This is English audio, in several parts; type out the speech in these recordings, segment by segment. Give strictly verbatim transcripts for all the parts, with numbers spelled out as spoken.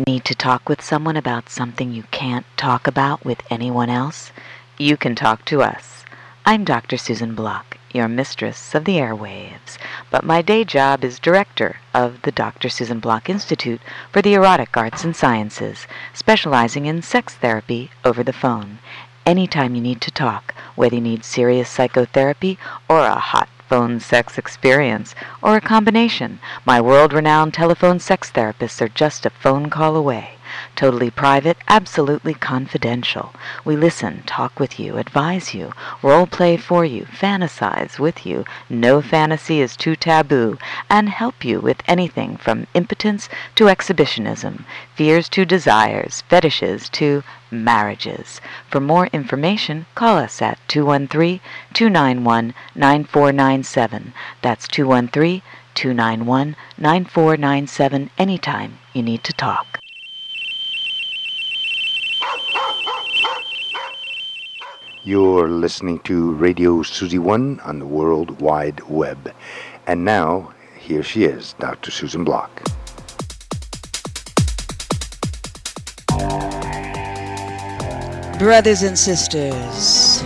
Need to talk with someone about something you can't talk about with anyone else? You can talk to us. I'm Doctor Susan Block, your mistress of the airwaves, but my day job is director of the Doctor Susan Block Institute for the Erotic Arts and Sciences, specializing in sex therapy over the phone. Anytime you need to talk, whether you need serious psychotherapy or a hot phone sex experience, or a combination, my world-renowned telephone sex therapists are just a phone call away. Totally private, absolutely confidential. We listen, talk with you, advise you, role play for you, fantasize with you. No fantasy is too taboo, and help you with anything from impotence to exhibitionism, fears to desires, fetishes to marriages. For more information, call us at two one three, two nine one, nine four nine seven. That's two one three, two nine one, nine four nine seven anytime you need to talk. You're listening to Radio Susie One on the World Wide Web. And now, here she is, Doctor Susan Block. Brothers and sisters,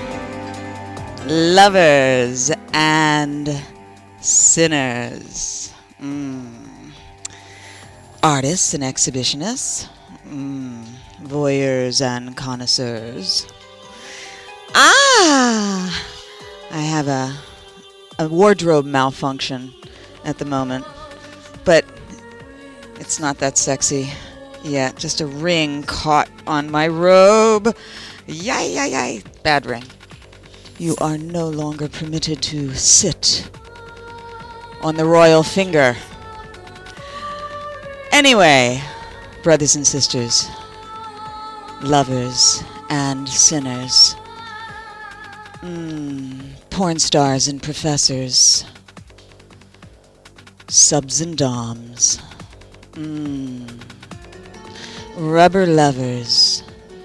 lovers and sinners, mm. artists and exhibitionists, mm. voyeurs and connoisseurs. Ah! I have a, a wardrobe malfunction at the moment, but it's not that sexy yet. Just a ring caught on my robe. Yay, yay, yay. Bad ring. You are no longer permitted to sit on the royal finger. Anyway, brothers and sisters, lovers and sinners, Mm, porn stars and professors, subs and doms, mm, rubber lovers,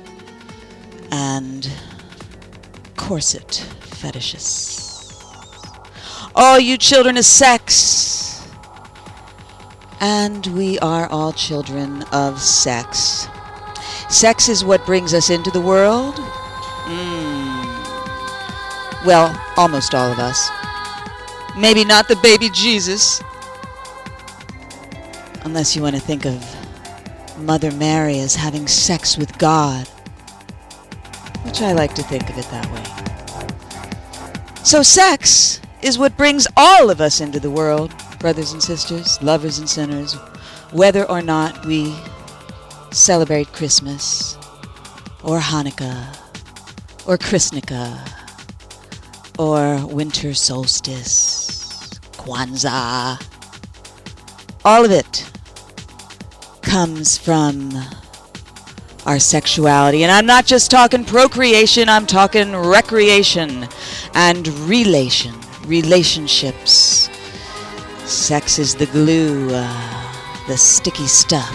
and corset fetishists. All you children of sex, and we are all children of sex. Sex is what brings us into the world. Mm. Well, almost all of us. Maybe not the baby Jesus. Unless you want to think of Mother Mary as having sex with God. Which I like to think of it that way. So sex is what brings all of us into the world, brothers and sisters, lovers and sinners, whether or not we celebrate Christmas, or Hanukkah, or Christnika, or winter solstice, Kwanzaa. All of it comes from our sexuality. And I'm not just talking procreation, I'm talking recreation and relation, relationships. Sex is the glue, uh, the sticky stuff.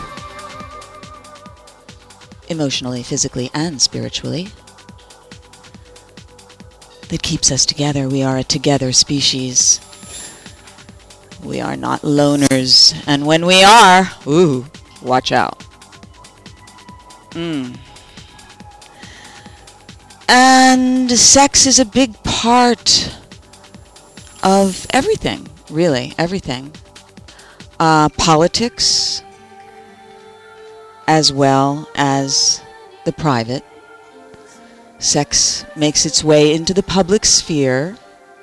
Emotionally, physically, and spiritually. That keeps us together. We are a together species. We are not loners. And when we are, ooh, watch out. Mm. And sex is a big part of everything, really, everything. Uh, politics, as well as the private. Sex makes its way into the public sphere.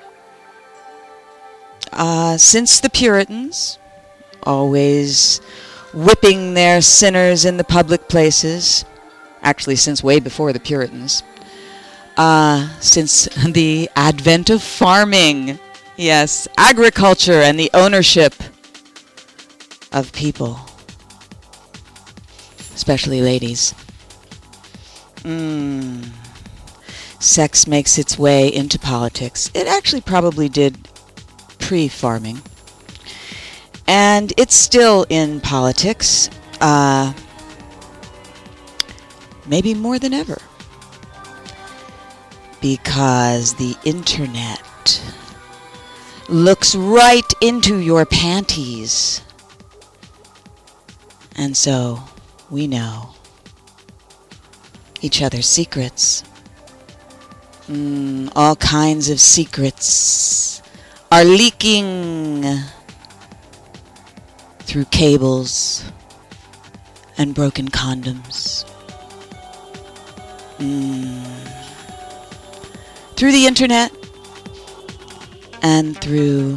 Uh, since the Puritans, always whipping their sinners in the public places, actually since way before the Puritans, uh, since the advent of farming, yes, agriculture and the ownership of people, especially ladies. Mm. Sex makes its way into politics. It actually probably did pre-farming. And it's still in politics, uh, maybe more than ever. Because the internet looks right into your panties. And so we know each other's secrets. Mm, all kinds of secrets are leaking through cables and broken condoms. Mm. Through the internet and through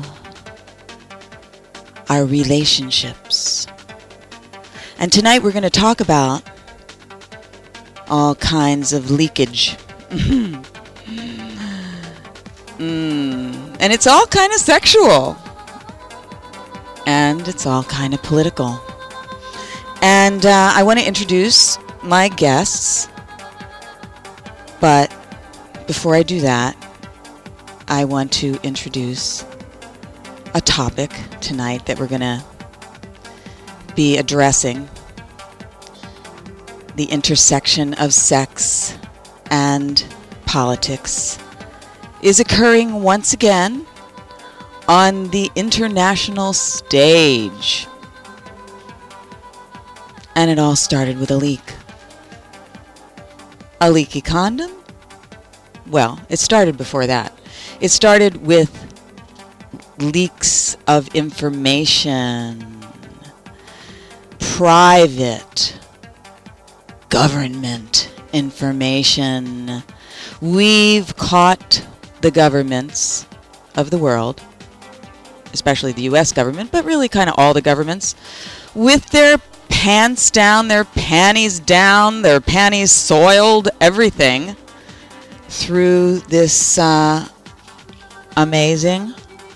our relationships. And tonight we're going to talk about all kinds of leakage. mm. And it's all kind of sexual. And it's all kind of political. And uh, I want to introduce my guests. But before I do that, I want to introduce a topic tonight that we're going to be addressing. The intersection of sex and politics is occurring once again on the international stage. And it all started with a leak. A leaky condom? Well, it started before that. It started with leaks of information. Private government information. We've caught the governments of the world, especially the U S government, but really kind of all the governments, with their pants down, their panties down, their panties soiled, everything, through this uh, amazing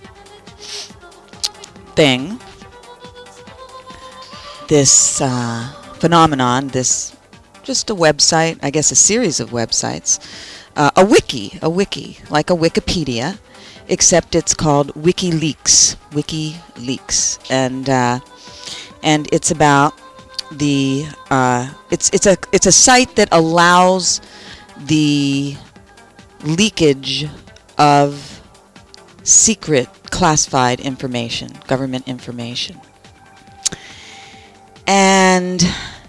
thing, this uh, phenomenon, this just a website, I guess a series of websites, uh, a wiki, a wiki, like a Wikipedia, except it's called WikiLeaks, WikiLeaks, and uh, and it's about the uh, it's it's a it's a site that allows the leakage of secret classified information, government information. And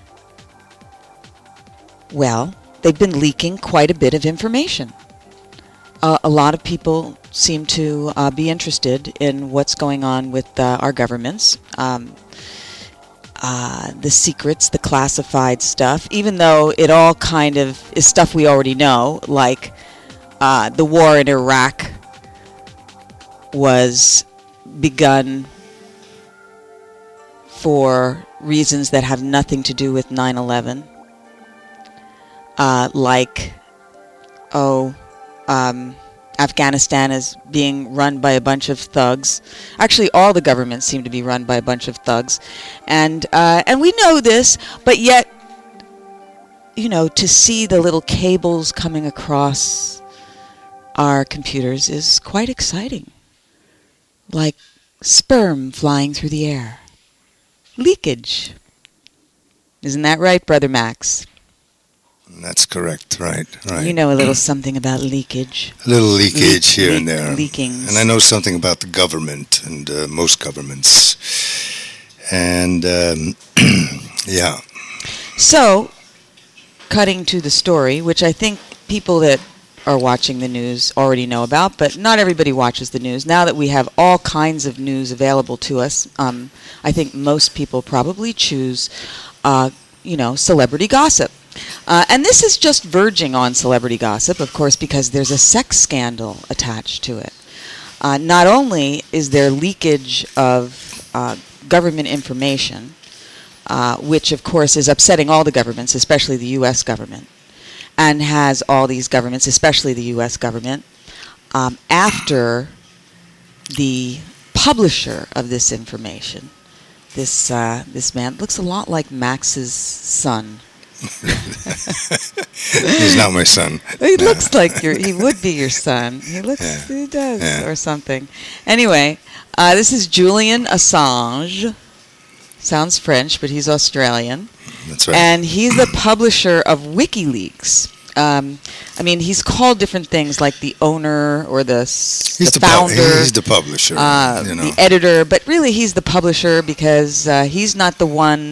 well, they've been leaking quite a bit of information. Uh, a lot of people seem to uh, be interested in what's going on with uh, our governments. Um, uh, the secrets, the classified stuff, even though it all kind of is stuff we already know, like uh, the war in Iraq was begun for reasons that have nothing to do with nine eleven. Uh, like, oh, um, Afghanistan is being run by a bunch of thugs. Actually, all the governments seem to be run by a bunch of thugs. And, uh, and we know this, but yet, you know, to see the little cables coming across our computers is quite exciting. Like sperm flying through the air. Leakage. Isn't that right, Brother Max? That's correct, right, right. You know a little something about leakage. A little leakage Le- here le- and there. Leakings. And I know something about the government and uh, most governments. And, um, yeah. So, cutting to the story, which I think people that are watching the news already know about, but not everybody watches the news. Now that we have all kinds of news available to us, um, I think most people probably choose, uh, you know, celebrity gossip. Uh, and this is just verging on celebrity gossip, of course, because there's a sex scandal attached to it. Uh, not only is there leakage of uh, government information, uh, which, of course, is upsetting all the governments, especially the U S government, and has all these governments, especially the U S government, um, after the publisher of this information, this uh, this man, looks a lot like Max's son. He's not my son. He no. looks like your. He would be your son. He looks. Yeah. He does, yeah. Or something. Anyway, uh, this is Julian Assange. Sounds French, but he's Australian. That's right. And he's the publisher of WikiLeaks. Um, I mean, he's called different things, like the owner or the, he's the, the founder. Pu- he's the publisher. Uh, you know. The editor, but really he's the publisher because uh, he's not the one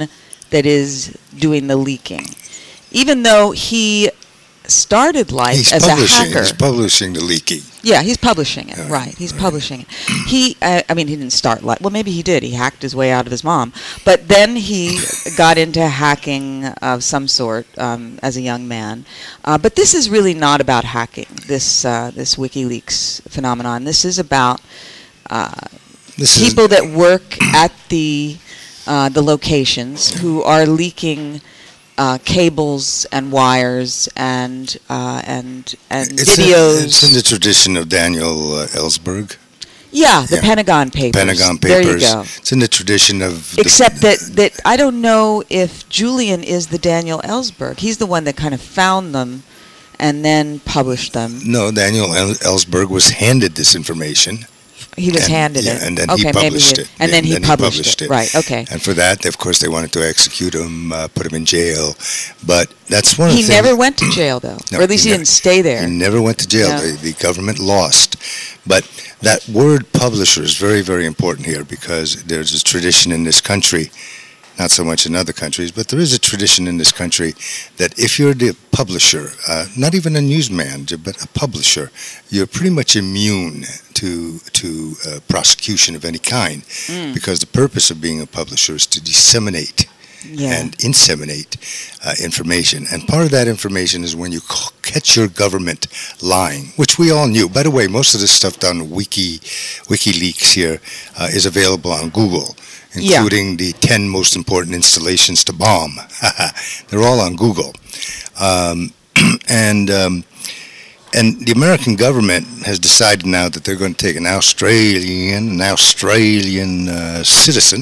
that is doing the leaking. Even though he started life he's as a hacker. He's publishing the leaking. Yeah, he's publishing it, Uh, right. He's right. publishing it. He, uh, I mean, he didn't start life. Well, maybe he did. He hacked his way out of his mom. But then he got into hacking of some sort um, as a young man. Uh, but this is really not about hacking, this, uh, this WikiLeaks phenomenon. This is about uh, This people is, that work at the, uh, the locations who are leaking Uh, cables and wires and uh, and and it's videos. In, it's in the tradition of Daniel uh, Ellsberg. Yeah, the Yeah. Pentagon Papers. Pentagon There you Papers. go. It's in the tradition of. the- Except that, that I don't know if Julian is the Daniel Ellsberg. He's the one that kind of found them and then published them. No, Daniel El- Ellsberg was handed this information. He was and, handed yeah, it. and then okay, he published maybe it. And Yeah, then he published, published it. it. Right, okay. And for that, of course, they wanted to execute him, uh, put him in jail. But that's one of He the things. never went to jail, though. No, or at least he, he never- didn't stay there. He never went to jail. No. The, the government lost. But that word publisher is very, very important here because there's a tradition in this country, not so much in other countries, but there is a tradition in this country that if you're the publisher, uh, not even a newsman, but a publisher, you're pretty much immune to to uh, prosecution of any kind Mm. because the purpose of being a publisher is to disseminate Yeah. and inseminate uh, information. And part of that information is when you c- catch your government lying, which we all knew. By the way, most of this stuff done Wiki WikiLeaks here uh, is available on Google, including yeah. the ten most important installations to bomb. They're all on Google. Um, and um, and the American government has decided now that they're going to take an Australian, an Australian uh, citizen,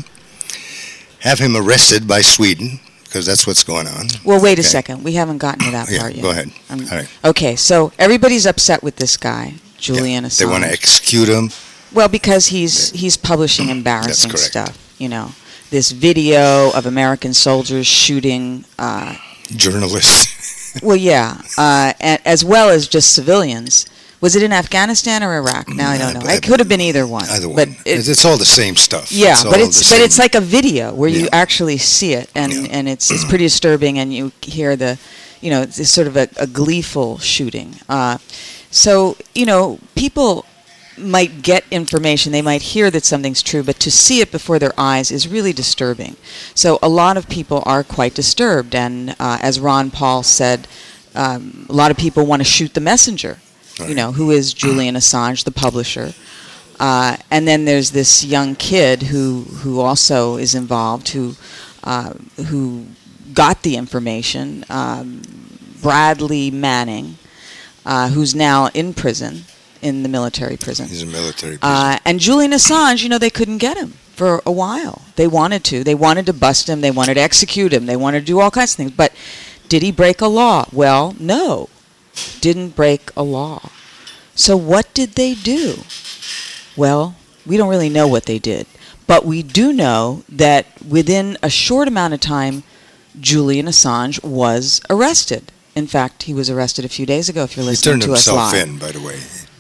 have him arrested by Sweden, because that's what's going on. Well, wait okay. a second. We haven't gotten to that yeah, part yet. Go ahead. Um, All right. Okay, so everybody's upset with this guy, Julian yeah, Assange. They want to execute him. Well, because he's Yeah. he's publishing embarrassing That's correct. stuff. You know, this video of American soldiers shooting. Uh, Journalists. well, yeah, uh, a- as well as just civilians. Was it in Afghanistan or Iraq? Now I don't know. It could have been either one. Either but one. It, it's all the same stuff. Yeah, it's but all it's the but same. it's like a video where you Yeah. actually see it, and, Yeah. and it's it's pretty disturbing, and you hear the, you know, it's sort of a, a gleeful shooting. Uh, so you know, people might get information, they might hear that something's true, but to see it before their eyes is really disturbing. So a lot of people are quite disturbed, and uh, as Ron Paul said, um, a lot of people want to shoot the messenger. You know, who is Julian Assange, the publisher. Uh, and then there's this young kid who, who also is involved, who uh, who got the information, um, Bradley Manning, uh, who's now in prison, in the military prison. He's a military prison. Uh, and Julian Assange, you know, they couldn't get him for a while. They wanted to. They wanted to bust him. They wanted to execute him. They wanted to do all kinds of things. But did he break a law? Well, no. Didn't break a law. So what did they do? Well, we don't really know what they did. But we do know that within a short amount of time, Julian Assange was arrested. In fact, he was arrested a few days ago, if you're he listening turned to us live. himself in, by the way.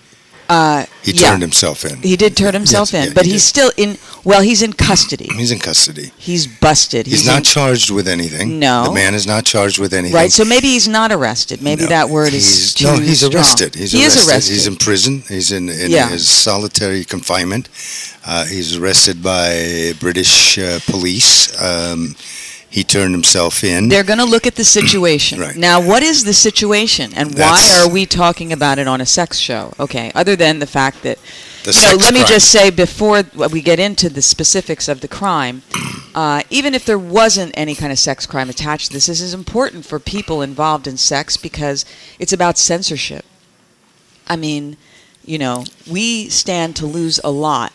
Uh, He yeah. turned himself in. He did turn himself Yes, in, yeah, but he he's did. still in, well, he's in custody. He's in custody. He's busted. He's, He's not in- charged with anything. No. The man is not charged with anything. Right, so maybe he's not arrested. Maybe No, that word is he's- too No, he's strong. arrested. He's he arrested. is arrested. He's in prison. He's in, in Yeah. his solitary confinement. Uh, he's arrested by British uh, police. Um, he turned himself in. They're going to look at the situation. Right. Now, what is the situation, and why That's- are we talking about it on a sex show? Okay, other than the fact that, The you know, sex let me crime. just say before we get into the specifics of the crime, uh, even if there wasn't any kind of sex crime attached to this, this is important for people involved in sex because it's about censorship. I mean, you know, we stand to lose a lot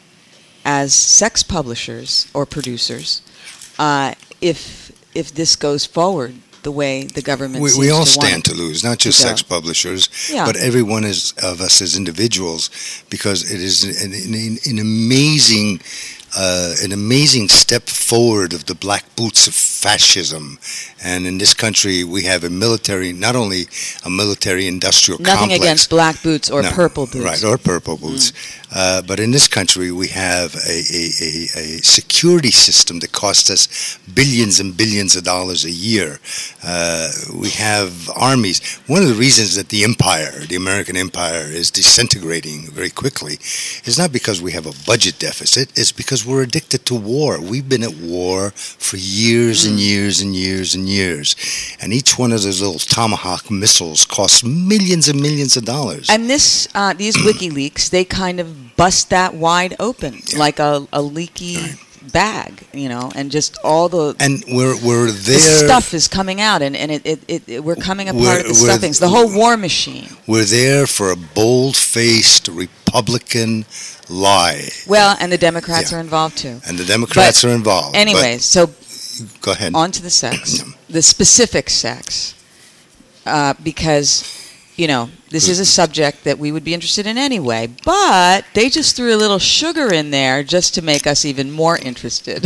as sex publishers or producers uh, if if this goes forward the way the government We, seems we all to want stand it to lose, not just to go. sex publishers, Yeah. but every one is, of us as individuals, because it is an, an, an amazing, uh, an amazing step forward of the black boots of fascism. And in this country, we have a military, not only a military industrial Nothing complex. against black boots or No, purple boots. Right, or purple boots. Uh, but in this country, we have a, a, a, a security system that costs us billions and billions of dollars a year. Uh, we have armies. One of the reasons that the empire, the American empire, is disintegrating very quickly is not because we have a budget deficit. It's because we're addicted to war. We've been at war for years and years and years and years. And each one of those little Tomahawk missiles costs millions and millions of dollars. And this, uh, these WikiLeaks, they kind of bust that wide open, Yeah. like a, a leaky Right. bag, you know, and just all the, And we're we're the there. stuff is coming out, and, and it, it, it, it we're coming apart We're- of the we're- stuffings. The whole war machine. We're there for a bold-faced Republican lie. Well, and the Democrats Yeah. are involved too. And the Democrats But are involved. Anyways, so but go ahead. on to the sex, the specific sex, uh, because, you know, this is a subject that we would be interested in anyway, but they just threw a little sugar in there just to make us even more interested.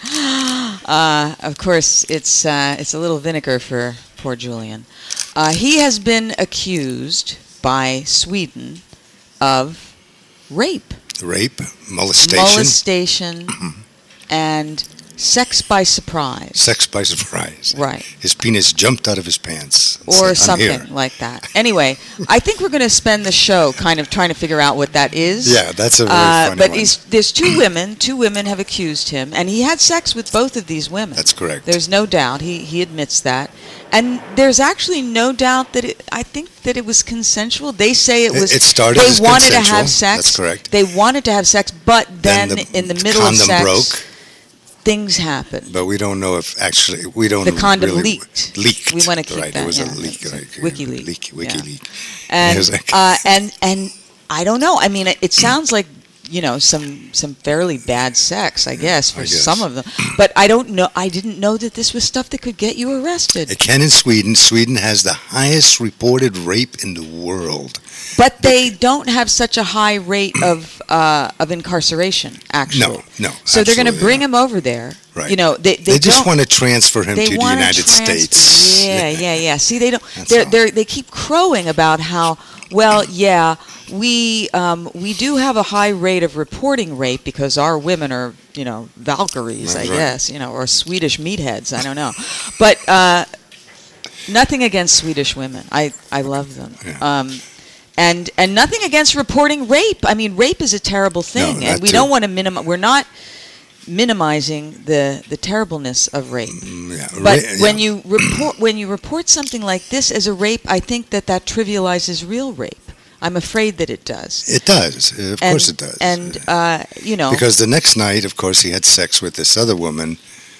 uh, of course, it's uh, it's a little vinegar for poor Julian. Uh, he has been accused by Sweden of rape, Rape, molestation, molestation, and sex by surprise. sex by surprise. Right. His penis jumped out of his pants. and Or said, "I'm something here." like that. Anyway, I think we're going to spend the show kind of trying to figure out what that is. Yeah, that's a very Uh, funny but one. he's, there's two women. Two women have accused him, and he had sex with both of these women. That's correct. There's no doubt. He he admits that, and there's actually no doubt that it, I think that it was consensual. They say it It- was. it started They as wanted to consensual. have sex. That's correct. They wanted to have sex, but then, Then the in the middle of condom sex, broke. things happened. But we don't know if actually we don't. The condom really, leaked. Leaked. We wanna keep right. that, It was yeah. a leak. It's a Right. WikiLeak. Leak. Yeah. WikiLeak. And It was like- uh, and and I don't know. I mean, it, it sounds like, you know, some some fairly bad sex, I guess, for I guess. some of them. But I don't know. I didn't know that this was stuff that could get you arrested. It can in Sweden. Sweden has the highest reported rape in the world. But they don't have such a high rate of uh, of incarceration, actually. No, no. So they're going to absolutely bring not. him over there. Right. You know, they they, They just don't- want to transfer him they to the wanna United transfer- States. Yeah, yeah, yeah. See, they don't. That's They're, all. they're, they keep crowing about how, well, yeah, we um, we do have a high rate of reporting rape because our women are, you know, Valkyries, That's I right. guess, you know, or Swedish meatheads. I don't know, but uh, nothing against Swedish women. I I love them. Yeah. Um, and and nothing against reporting rape. I mean, rape is a terrible thing, that and we too. don't want to minimize. We're not minimizing the the terribleness of rape. Mm, yeah, But ra- when yeah. you report when you report something like this as a rape, I think that that trivializes real rape. I'm afraid that it does. It does. Of and, course it does. And uh, you know, because the next night, of course, he had sex with this other woman,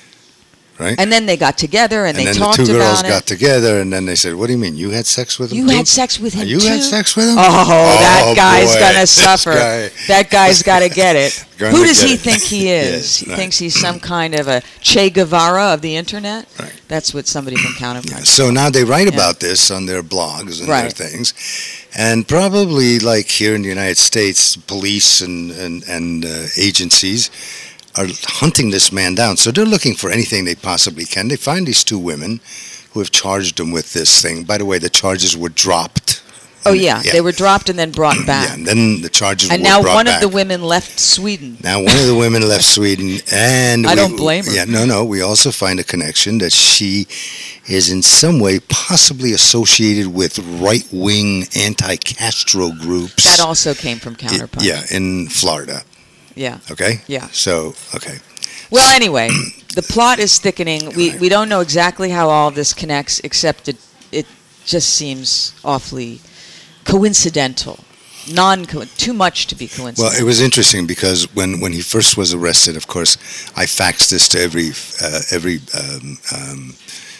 right? and then they got together and, And they then talked the two girls about got it. together, and then they said, "What do you mean? You had sex with him? You too? had sex with him You too. had sex with him? Oh, that Oh, guy's boy, gonna this suffer. guy. That guy's got to get it. Gonna Who does get he it. think he is? Yes, he right. thinks he's some kind of a Che Guevara of the internet. Right. That's what somebody from Counterpunch. So now they write Yeah. about this on their blogs and Right. their things, and probably like here in the United States, police and and, and uh, agencies are hunting this man down. So they're looking for anything they possibly can. They find these two women who have charged him with this thing. By the way, the charges were dropped. Oh yeah, they were dropped and then brought back. Yeah, and then the charges And were now brought one back. of the women left Sweden. Now, one of the women left Sweden, and I we- don't blame her. Yeah, no, no. We also find a connection that she is in some way possibly associated with right-wing anti-Castro groups. That also came from I- Counterpunch. yeah, in Florida. Yeah. Okay. Yeah. So, okay. Well, anyway, the plot is thickening. We we don't know exactly how all of this connects, except it it just seems awfully coincidental, non too much to be coincidental. Well, it was interesting because when, when he first was arrested, of course, I faxed this to every uh, every um, um,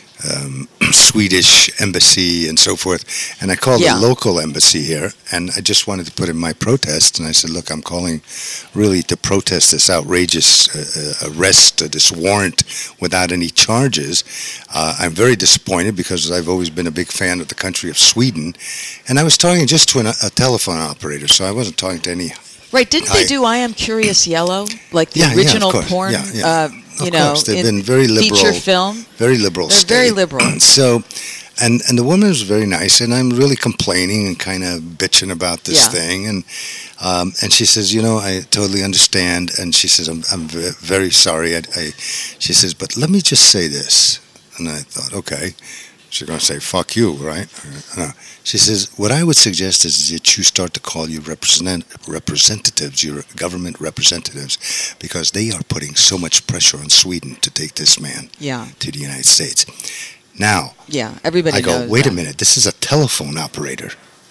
um, Swedish embassy and so forth, and I called Yeah. the local embassy here, and I just wanted to put in my protest, and I said, look, I'm calling really to protest this outrageous uh, uh, arrest, uh, this warrant without any charges. Uh, I'm very disappointed because I've always been a big fan of the country of Sweden, and I was talking just to an, a telephone operator, so I wasn't talking to any. Right? Didn't they I- do I Am Curious Yellow, like the Yeah, yeah, of original course. porn? Yeah, yeah. Uh, Of you know, course, they've in been very liberal. feature film. Very liberal They're state. very liberal. So, And and the woman was very nice, and I'm really complaining and kind of bitching about this Yeah. thing, and um, and she says, you know, I totally understand, and she says, I'm I'm ve- very sorry. I, I she says, but let me just say this, and I thought, okay, she's gonna say fuck you, right? No. She says, what I would suggest is that you start to call your represent representatives, your government representatives, because they are putting so much pressure on Sweden to take this man Yeah. to the United States. Now. Yeah. Everybody I go, knows wait that. a minute, this is a telephone operator.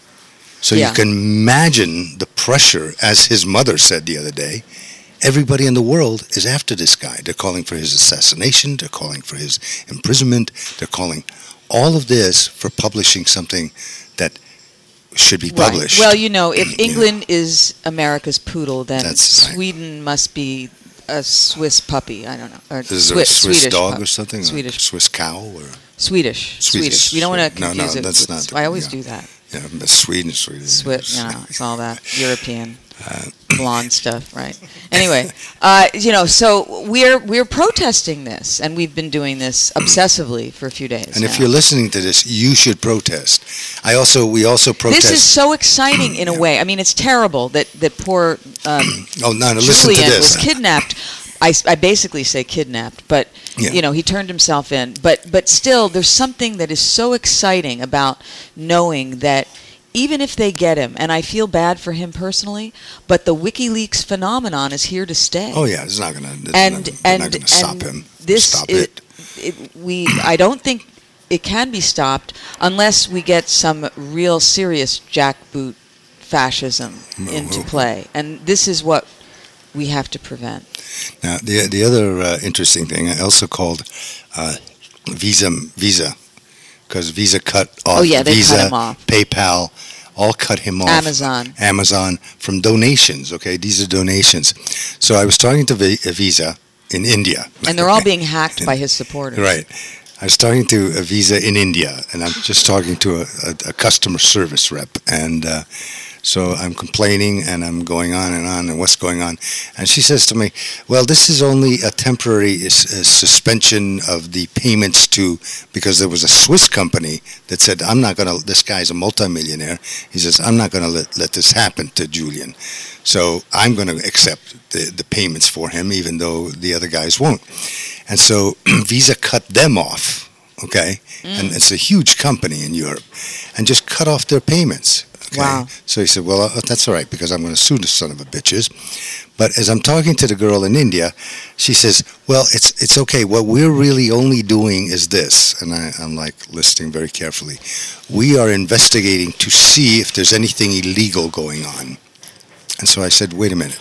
So Yeah. you can imagine the pressure, as his mother said the other day. Everybody in the world is after this guy. They're calling for his assassination. They're calling for his imprisonment. They're calling all of this for publishing something that should be published. Right. Well, you know, if You know. England is America's poodle, then That's right. Sweden must be a Swiss puppy. I don't know. Or Is there a Swi- Swiss Swedish dog pup- or something? Swedish. A Swiss cow? Or Swedish. Swedish. We don't want to No, confuse no, it. that's with- not the- I always yeah. do that. Yeah, but Sweden, Sweden. Swiss, you know, it's all that European Uh, blonde stuff, right? Anyway, uh, you know, so we're we're protesting this, and we've been doing this obsessively for a few days. And now. if you're listening to this, you should protest. I also, we also protest. This is so exciting in a way. I mean, it's terrible that that poor um, oh, no, no, listen to Julian this. was kidnapped. I, s- I basically say kidnapped, but Yeah. you know, he turned himself in. But but still, there's something that is so exciting about knowing that even if they get him, and I feel bad for him personally, but the WikiLeaks phenomenon is here to stay. Oh yeah, it's not gonna. It's and not, they're and not gonna stop and him. this stop is, it. it. We I don't think it can be stopped unless we get some real serious jackboot fascism into Mhm. play, and this is what we have to prevent. Now the the other uh, interesting thing, I also called uh, Visa Visa because Visa cut off. Oh, yeah, they cut Visa, him off. PayPal, all cut him off. Amazon. Amazon from donations. Okay, these are donations. So I was talking to Vi- uh, Visa in India, And they're all Okay. being hacked by his supporters. Right. I was talking to a Visa in India, and I'm just talking to a, a, a customer service rep, and uh, so I'm complaining, and I'm going on and on, and what's going on, and she says to me, "Well, this is only a temporary s- uh, suspension of the payments to because there was a Swiss company that said I'm not going to. This guy's a multimillionaire. He says I'm not going to let let this happen to Julian, so I'm going to accept the the payments for him, even though the other guys won't." And so Visa cut them off, okay? Mm. And it's a huge company in Europe, and just cut off their payments. Okay? Wow. So he said, well, uh, that's all right, because I'm going to sue the son of a bitches. But as I'm talking to the girl in India, she says, well, it's it's okay. What we're really only doing is this. And I, I'm like listening very carefully. We are investigating to see if there's anything illegal going on. And so I said, wait a minute.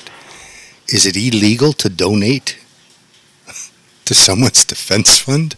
Is it illegal to donate to someone's defense fund?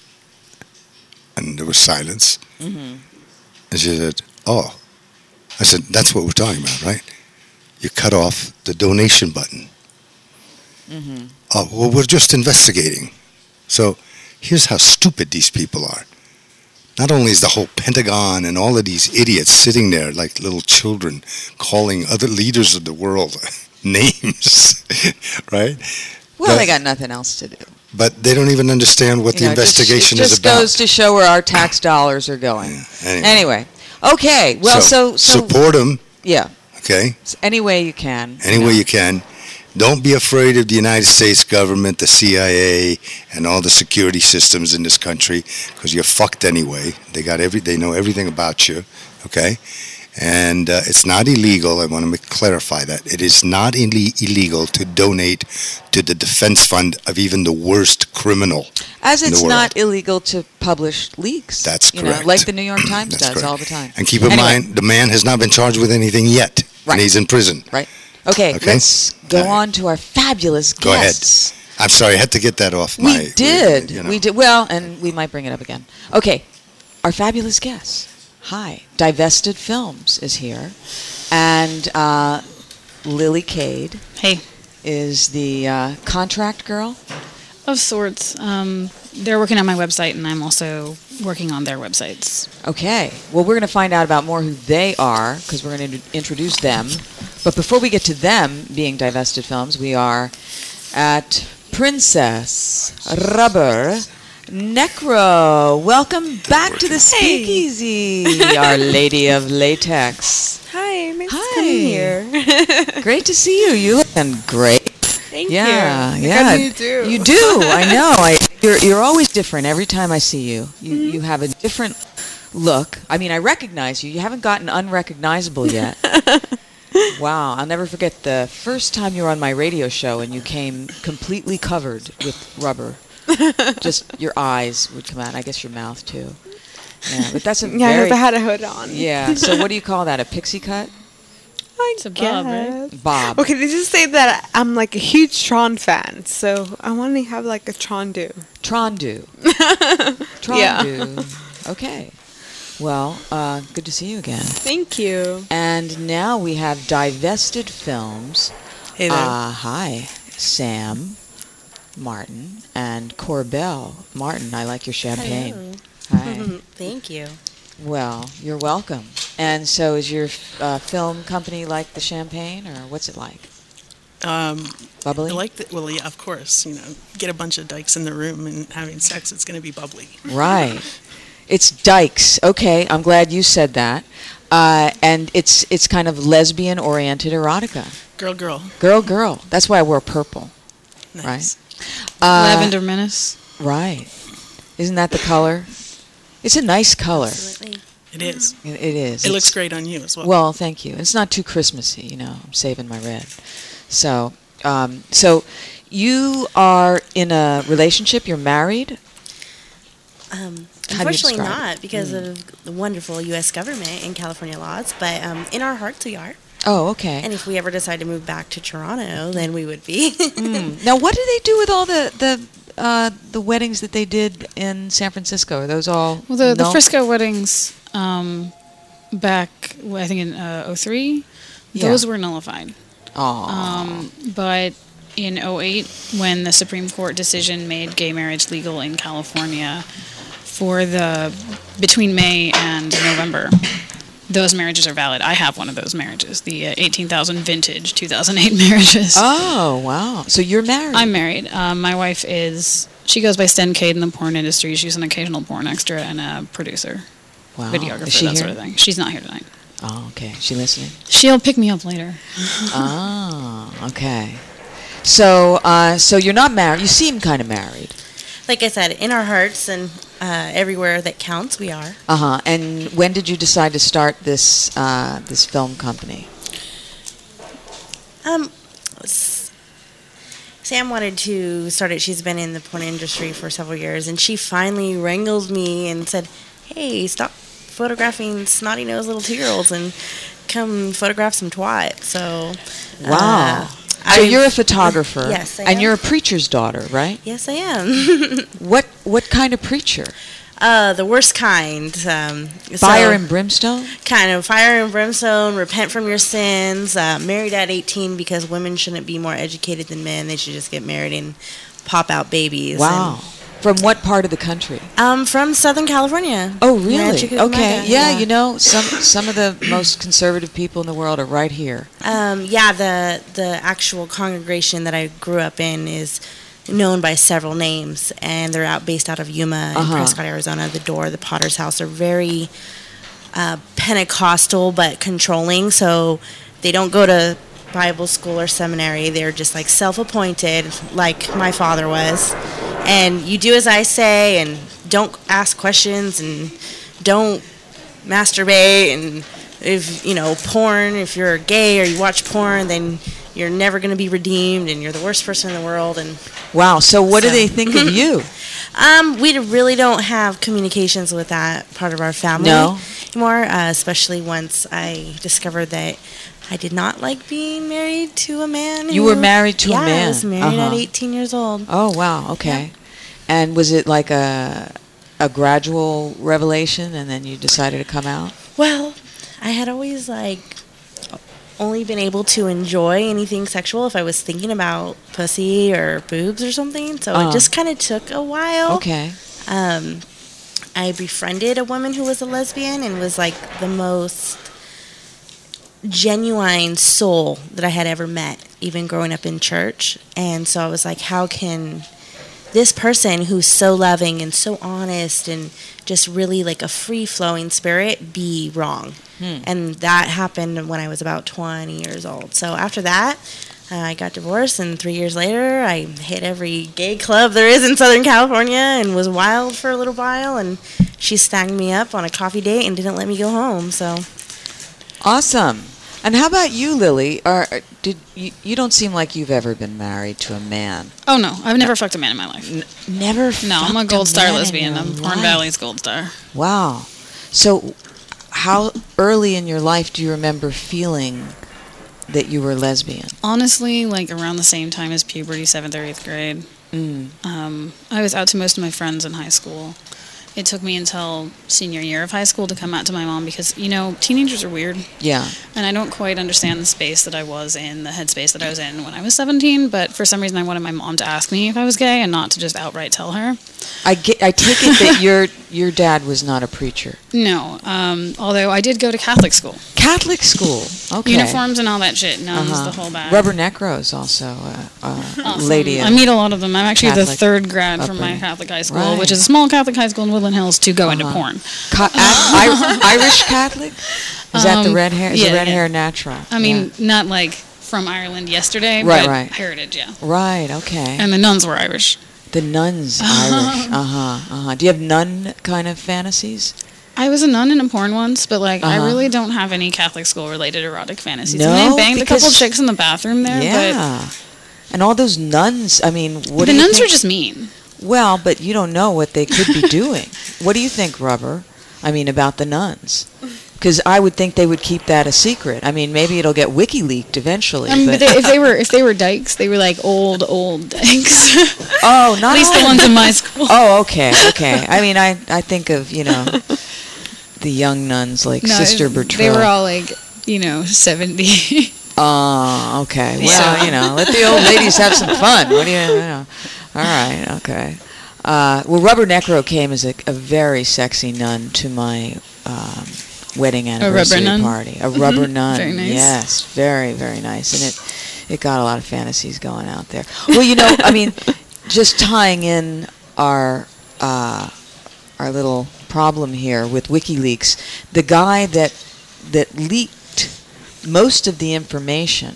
And there was silence. Mm-hmm. And she said, oh. I said, that's what we're talking about, right? You cut off the donation button. Mm-hmm. Oh, well, we're just investigating. So here's how stupid these people are. Not only is the whole Pentagon and all of these idiots sitting there like little children calling other leaders of the world names, right? Well, But- they got nothing else to do. But they don't even understand what You the know, it just- investigation it just is about. goes to show where our tax dollars are going. Anyway, Anyway, okay. Well, so so, support them, yeah. okay? s- Any way you can. Any know. way you can. Don't be afraid of the United States government, the C I A, and all the security systems in this country, because you're fucked anyway. They got every. They know everything about you, okay? And uh, it's not illegal. I want to make, clarify that it is not ille- illegal to donate to the defense fund of even the worst criminal. As in the it's world. not illegal to publish leaks. That's you know, correct. like the New York Times That's does correct. all the time. And keep in Anyway. mind, the man has not been charged with anything yet, Right. and he's in prison. Right. Okay, Okay. let's go All right. on to our fabulous Go ahead. guests. I'm sorry, I had to get that off We my... did. you know. We did. Well, and we might bring it up again. Okay, our fabulous guests. Hi, Divested Films is here, and uh, Lily Cade Hey, is the uh, contract girl. of sorts. Um, they're working on my website, and I'm also working on their websites. Okay. Well, we're going to find out about more who they are because we're going to introduce them. But before we get to them being Divested Films, we are at Princess Rubber Necro, welcome back to the Speakeasy, Our Lady of Latex. Hi, nice Hi. to come here. Great to see you. You look great. Thank Yeah, you. yeah. You do. You do. I know. I, you're you're always different every time I see you. You mm-hmm. you have a different look. I mean, I recognize you. You haven't gotten unrecognizable yet. Wow, I'll never forget the first time you were on my radio show and you came completely covered with rubber. Just your eyes would come out. I guess your mouth too. Yeah, but that's a yeah, very. I had a hood on. Yeah. So what do you call that? A pixie cut? I It's a bob, right? Bob. Okay, they just say that I'm like a huge Tron fan, so I want to have like a Tron do. Tron do. Tron Yeah. do. Okay. Well, uh, good to see you again. Thank you. And now we have Divested Films. Hey there. Uh, hi, Sam Martin and Corbell Martin. I like your champagne. Hi. Thank you. Well, you're welcome. And so is your uh, film company like the champagne, or what's it like? Um, Bubbly? I like the, well, yeah, of course. You know, get a bunch of dykes in the room and having sex, it's going to be bubbly. Right. It's dykes. Okay, I'm glad you said that. Uh, and it's it's kind of lesbian-oriented erotica. Girl, girl. Girl, girl. That's why I wore purple. Nice. Right. Uh, Lavender Menace. Right. Isn't that the color? It's a nice color. Absolutely. It is. It, it is. It It's- looks great on you as well. Well, thank you. It's not too Christmassy, you know. I'm saving my red. So, um, so you are in a relationship. You're married. Um, How do you unfortunately describe not, it? because Mm. of the wonderful U S government and California laws, but um, in our hearts we are. Oh, okay. And if we ever decide to move back to Toronto, then we would be. Mm. Now, what do they do with all the the uh, the weddings that they did in San Francisco? Are those all Well, the, the no? Frisco weddings um, back, well, I think in uh, oh three, Yeah. those were nullified. Aw. Um, but in oh eight, when the Supreme Court decision made gay marriage legal in California for the between May and November, those marriages are valid. I have one of those marriages, the uh, eighteen thousand vintage two thousand eight marriages. Oh, wow. So you're married. I'm married. Um, my wife is, she goes by Sten Cade in the porn industry. She's an occasional porn extra and a producer, wow. videographer, Is she that here? sort of thing. She's not here tonight. Oh, okay. Is she listening? She'll pick me up later. Oh, okay. So, uh, so you're not married. You seem kind of married. Like I said, in our hearts and uh, everywhere that counts, we are. Uh huh. And when did you decide to start this uh, this film company? Um, s- Sam wanted to start it. She's been in the porn industry for several years, and she finally wrangled me and said, "Hey, stop photographing snotty-nosed little two-year-olds and come photograph some twat." So, Wow. uh, So I've- you're a photographer. Yes, I And am. you're a preacher's daughter, right? Yes, I am. What what kind of preacher? uh, the worst kind. Um, Fire so- and brimstone? Kind of fire and brimstone, repent from your sins, uh, married at eighteen because women shouldn't be more educated than men. They should just get married and pop out babies. Wow. From what part of the country? And, um, from Southern California. Oh, really? Rancho Cucamonga, Okay. Yeah, you know, some some of the most conservative people in the world are right here. Um, yeah, the the actual congregation that I grew up in is known by several names, and they're out based out of Yuma Uh-huh. in Prescott, Arizona. The Door, the Potter's House are very uh, Pentecostal but controlling, so they don't go to Bible school or seminary. They're just like self-appointed, like my father was. And you do as I say, and don't ask questions, and don't masturbate, and if you know porn, if you're gay or you watch porn, then you're never going to be redeemed, and you're the worst person in the world. And Wow. So what do So- they think of you? um, we really don't have communications with that part of our family No? anymore, uh, especially once I discovered that I did not like being married to a man. You who- were married to a yeah, man. I was married at Uh-huh. eighteen years old. Oh, wow. Okay. And was it like a a gradual revelation and then you decided to come out? Well, I had always like only been able to enjoy anything sexual if I was thinking about pussy or boobs or something. So Oh. it just kind of took a while. Okay. Um, I befriended a woman who was a lesbian and was like the most genuine soul that I had ever met, even growing up in church. And so I was like, how can this person who's so loving and so honest and just really like a free-flowing spirit be wrong? Hmm. And that happened when I was about twenty years old. So after that, uh, I got divorced, and three years later, I hit every gay club there is in Southern California and was wild for a little while, and she snagged me up on a coffee date and didn't let me go home, so. Awesome. And how about you, Lily? Are, did you, you don't seem like you've ever been married to a man. Oh, no. I've never fucked a man in my life. N- never No, I'm a fucked gold a star man in lesbian. your I'm Porn life. Valley's gold star. Wow. So how early in your life do you remember feeling that you were lesbian? Honestly, like around the same time as puberty, seventh or eighth grade. Mm. Um, I was out to most of my friends in high school. It took me until senior year of high school to come out to my mom because, you know, teenagers are weird. Yeah. And I don't quite understand the space that I was in, the headspace that I was in when I was seventeen, but for some reason I wanted my mom to ask me if I was gay and not to just outright tell her. I, get, I take it that your your dad was not a preacher. No, um, although I did go to Catholic school. Catholic school. Okay. Uniforms and all that shit, nuns, Uh-huh. the whole bag. Rubber Necros also uh, uh, Awesome. lady. I meet a lot of them. I'm actually Catholic the third grad from my upbringing. Catholic high school, Right. which is a small Catholic high school in Woodland Hills, to go into Uh-huh. porn. Ca- I- Irish Catholic? Is that the Um, red hair? Is yeah, the red yeah. hair natural? I mean, not like from Ireland yesterday, Right, but right. heritage, yeah. Yeah. Right, okay. And the nuns were Irish. The nuns Irish. Uh-huh, uh-huh. Do you have nun kind of fantasies? I was a nun in a porn once, but like I Uh-huh. really don't have any Catholic school related erotic fantasies. No, I mean, I banged a couple because- chicks in the bathroom there, Yeah. And all those nuns, I mean, but what the do you nuns think? were just mean. Well, but you don't know what they could be doing. What do you think, Rubber? I mean, about the nuns? Because I would think they would keep that a secret. I mean, maybe it'll get WikiLeaked eventually. I mean, but but they, if they were if they were dykes, they were like old old dykes. oh, not At least the all- ones in my school. Oh, okay, okay. I mean, I I think of you know the young nuns like No, Sister it- Bertrand. They were all like, you know, seventy. Oh, okay. Well, Yeah. you know, let the old ladies have some fun. What do you, you know? All right, okay. Uh, well, Rubber Necro came as a, a very sexy nun to my um, wedding anniversary nun? party. A rubber Mhm. nun. Very nice. Yes, very, very nice. And it, it got a lot of fantasies going out there. Well, you know, I mean, just tying in our uh, our little problem here with WikiLeaks, the guy that that leaked most of the information,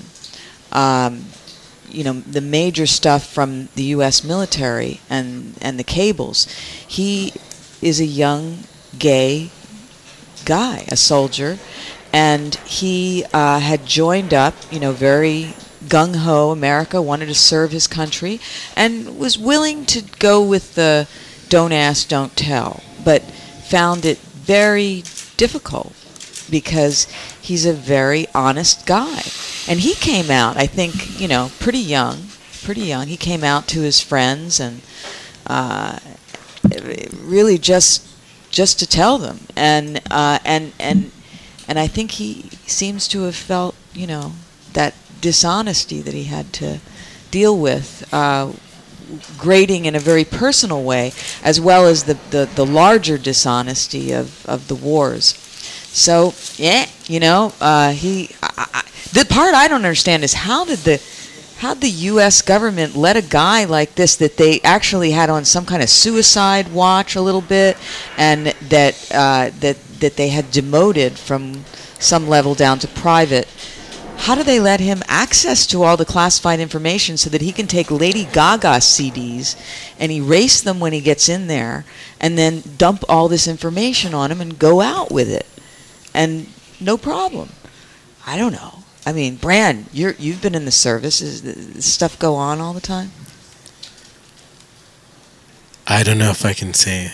um, you know, the major stuff from the U S military and, and the cables, he is a young gay guy, a soldier, and he uh, had joined up, you know, very gung-ho America, wanted to serve his country, and was willing to go with the don't ask, don't tell, but found it very difficult because he's a very honest guy. And he came out, I think, you know, pretty young, pretty young. He came out to his friends and uh, really just just to tell them. And uh, and and and I think he seems to have felt, you know, that dishonesty that he had to deal with, uh, grating in a very personal way, as well as the, the, the larger dishonesty of, of the wars. So, yeah, you know, uh, he. I, I, the part I don't understand is how did the how did the U S government let a guy like this that they actually had on some kind of suicide watch a little bit, and that uh, that that they had demoted from some level down to private. How do they let him access to all the classified information so that he can take Lady Gaga C Ds and erase them when he gets in there, and then dump all this information on him and go out with it? And no problem. I don't know. I mean, Brand, you're, you've been in the service. Does this stuff go on all the time? I don't know if I can say.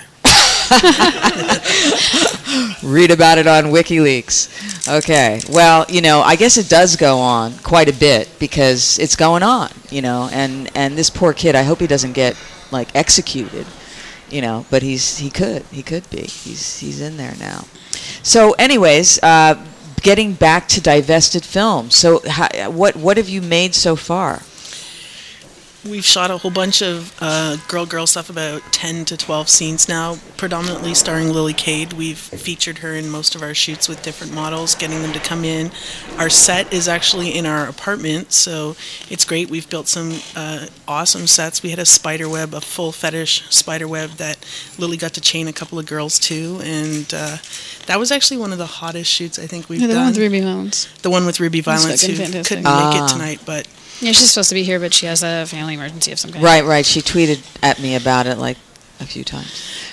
Read about it on WikiLeaks. Okay. Well, you know, I guess it does go on quite a bit because it's going on, you know, and, and this poor kid, I hope he doesn't get, like, executed, you know, but he's he could. He could be. He's he's in there now. So anyways, uh, getting back to divested films. So how, what what have you made so far? we've shot a whole bunch of uh, girl-girl stuff, about ten to twelve scenes now, predominantly starring Lily Cade. We've featured her in most of our shoots with different models, getting them to come in. Our set is actually in our apartment, so it's great. We've built some uh, awesome sets. We had a spider web, a full fetish spider web that Lily got to chain a couple of girls to, and uh, that was actually one of the hottest shoots I think we've Yeah, the done. one with Ruby Violence. The one with Ruby That's Violence, fucking who fantastic. couldn't Ah. make it tonight, but Yeah, she's supposed to be here, but she has a family emergency of some kind. Right, right. She tweeted at me about it like a few times.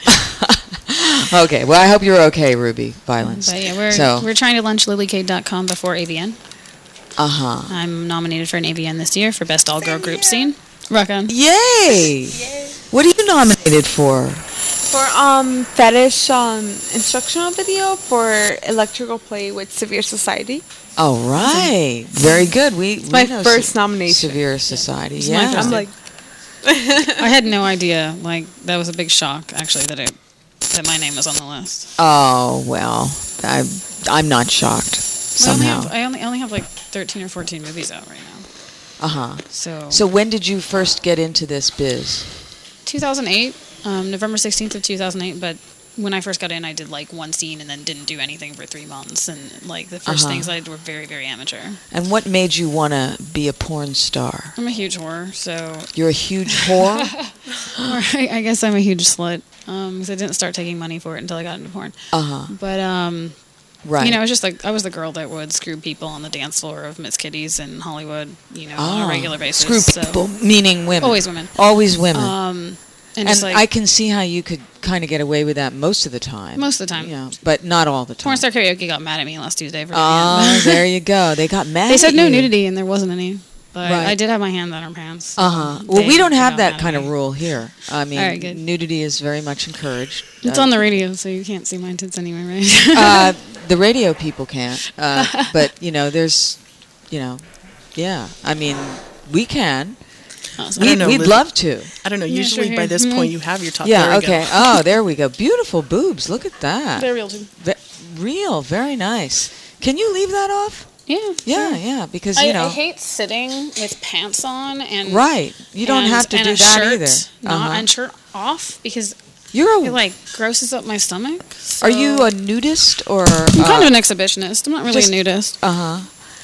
Okay, well, I hope you're okay, Ruby Violence. But yeah, we're so, we're trying to launch lily cade dot com before A V N. uh huh. I'm nominated for an A V N this year for Best All Girl Group Scene. Rock on. Yay! What are you nominated for? For um fetish um instructional video for electrical play with Severe Society. All right, very good. We we my know first Se- nomination. Severe Society. It's my Yeah, first I'm like, I had no idea. Like that was a big shock, actually, that it that my name was on the list. oh well, I I'm not shocked I only, somehow. have, I only I only have like thirteen or fourteen movies out right now. Uh huh. So, So when did you first get into this biz? two thousand eight, um, November sixteenth of two thousand eight. But when I first got in, I did like one scene and then didn't do anything for three months. And like the first Uh-huh. things I did were very very amateur. And what made you want to be a porn star? I'm a huge whore, so You're a huge whore. or I, I guess I'm a huge slut. Um, 'cause I didn't start taking money for it until I got into porn. Uh huh. But um, Right. you know, it was just like I was the girl that would screw people on the dance floor of Miss Kitty's in Hollywood. You know, on Ah, a regular basis. Screw so- people, meaning women. Always women. Always women. Um, and, and just like I can see how you could kind of get away with that most of the time. most of the time. Yeah, but not all the time. Porn Star Karaoke got mad at me last Tuesday for Oh, doing it. there you go. They got mad. They said at no you. nudity, and there wasn't any. But Right. I did have my hand on her pants. Uh huh. Well, They- we don't they have got that mad at kind of me. rule here. I mean, All right, good. nudity is very much encouraged. It's Uh, on the radio, so you can't see my tits anyway, right? uh, the radio people can't. Uh, but you know, there's, you know, yeah. I mean, we can. Awesome. I We, don't know, we'd Liz- love to. I don't know. Yeah, Usually sure, by here. this Mhm. point you have your top. Yeah. there we Okay. go. Oh, there we go. Beautiful boobs. Look at that. They're real too. Ve- real. Very nice. Can you leave that off? Yeah. Yeah. sure. Yeah. Because I, you know. I hate sitting with pants on and Right. You don't and- have to and do a that shirt either. Not Uh-huh. and shirt off because You're it a. like grosses up my stomach. Are you so- a nudist or? I'm kind of an exhibitionist. I'm not really just- a nudist. Uh huh.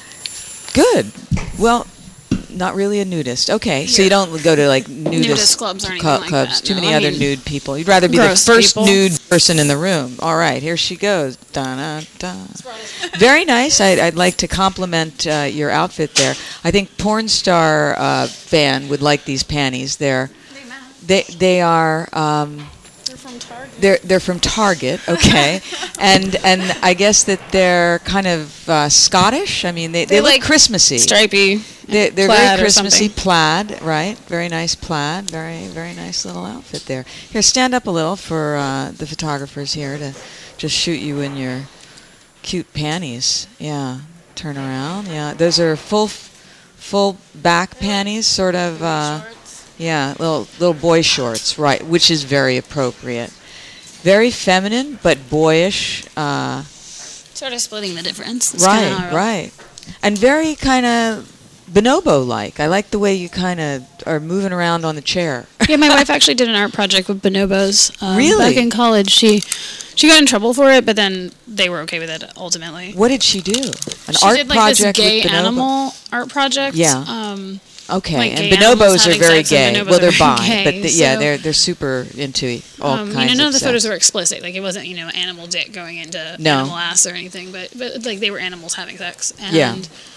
Good. Well, not really a nudist. Okay, so you don't go to like nudist, Nudist clubs or anything cl- like clubs. that, Too no. many I other mean, nude people. You'd rather be the gross first people. nude person in the room. All right, here she goes. Da-da-da. Very nice. I'd, I'd like to compliment uh, your outfit there. I think porn star uh, fan would like these panties. They're they they are. Um, They're from Target. they're they're from Target, okay, and and I guess that they're kind of uh, Scottish. I mean, they they, They look like Christmassy. Stripey. They're, they're plaid very or Christmassy, something. plaid, right? Very nice plaid. Very very nice little outfit there. Here, stand up a little for uh, the photographers here to just shoot you in your cute panties. Yeah, turn around. Yeah, those are full full back panties, sort of. Uh, yeah, little little boy shorts, right? Which is very appropriate. Very feminine, but boyish. Uh, Sort of splitting the difference. It's right, kinda how I roll. right. And very kind of bonobo-like. I like the way you kind of are moving around on the chair. Yeah, my wife actually did an art project with bonobos. Um, Really? Back in college, she she got in trouble for it, but then they were okay with it ultimately. What did she do? An she art did like project this gay with bonobo? animal art project. Yeah. Um, Okay, like and gay animals bonobos are having very sex, and gay. bonobos Well, are they're very bi, gay, but the, yeah, so- they're they're super into all um, kinds you know, none of the sex. photos were explicit. Like it wasn't, you know, animal dick going into No. animal ass or anything. But but like they were animals having sex. And, Yeah.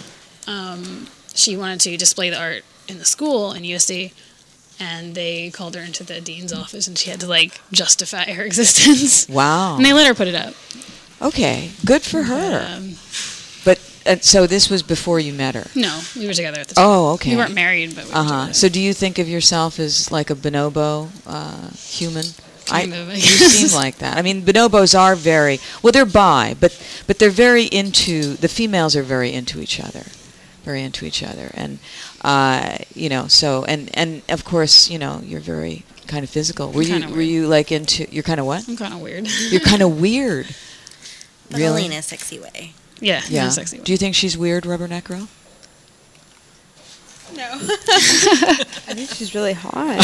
Um, she wanted to display the art in the school in U S D, and they called her into the dean's office, and she had to like justify her existence. Wow. And they let her put it up. Okay, good for her. Um, But uh, so this was before you met her. no, we were together at the time. Oh, okay. We weren't married, but we were Uh huh. together. So do you think of yourself as like a bonobo uh, human? Kind I, of, I you guess. seem like that. I mean, bonobos are very well. They're bi, but but they're very into the females are very into each other, very into each other, and uh, you know. So and and of course, you know, you're very kind of physical. Were you Kinda were weird. you like into? You're kind of what? I'm kind of weird. You're kind of weird. But Really? only in a sexy way. yeah, in Yeah. a sexy way. Do you think she's weird, Rubberneck Girl? no. I think she's really hot.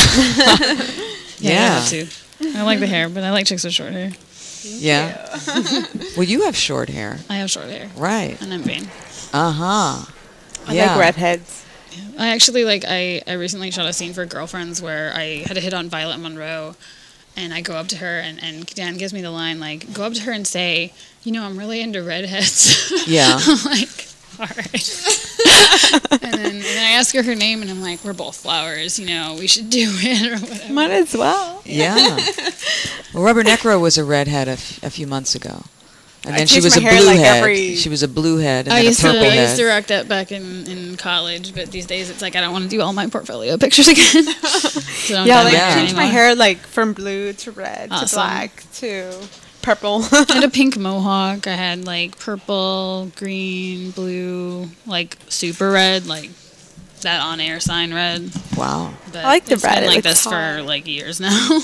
Yeah, Yeah. I have too. I like the hair, but I like chicks with short hair. Yeah. Well, you have short hair. I have short hair, Right. and I'm vain. Uh-huh. I Yeah. like redheads. I actually like I, I recently shot a scene for Girlfriends where I had to hit on Violet Monroe, and I go up to her and, and Dan gives me the line like, go up to her and say, you know, I'm really into redheads. Yeah. I'm like, all right. and, then, and then I ask her her name and I'm like, we're both flowers, you know, we should do it or whatever. Might as well. Yeah. Well, Rubber Necro was a redhead a, f- a few months ago. And I then she changed was my a hair, blue like, head. every- She was a blue head and I then a used to purple I head. used to rock that back in, in college, but these days it's like I don't want to do all my portfolio pictures again. So I don't Yeah, do like Yeah. that changed my anymore. hair like from blue to red to Awesome. black to purple. I had a pink mohawk. I had like purple, green, blue, like super red, like that on-air sign red. Wow. But I like the it's red. been It like looks this for hot. like years now.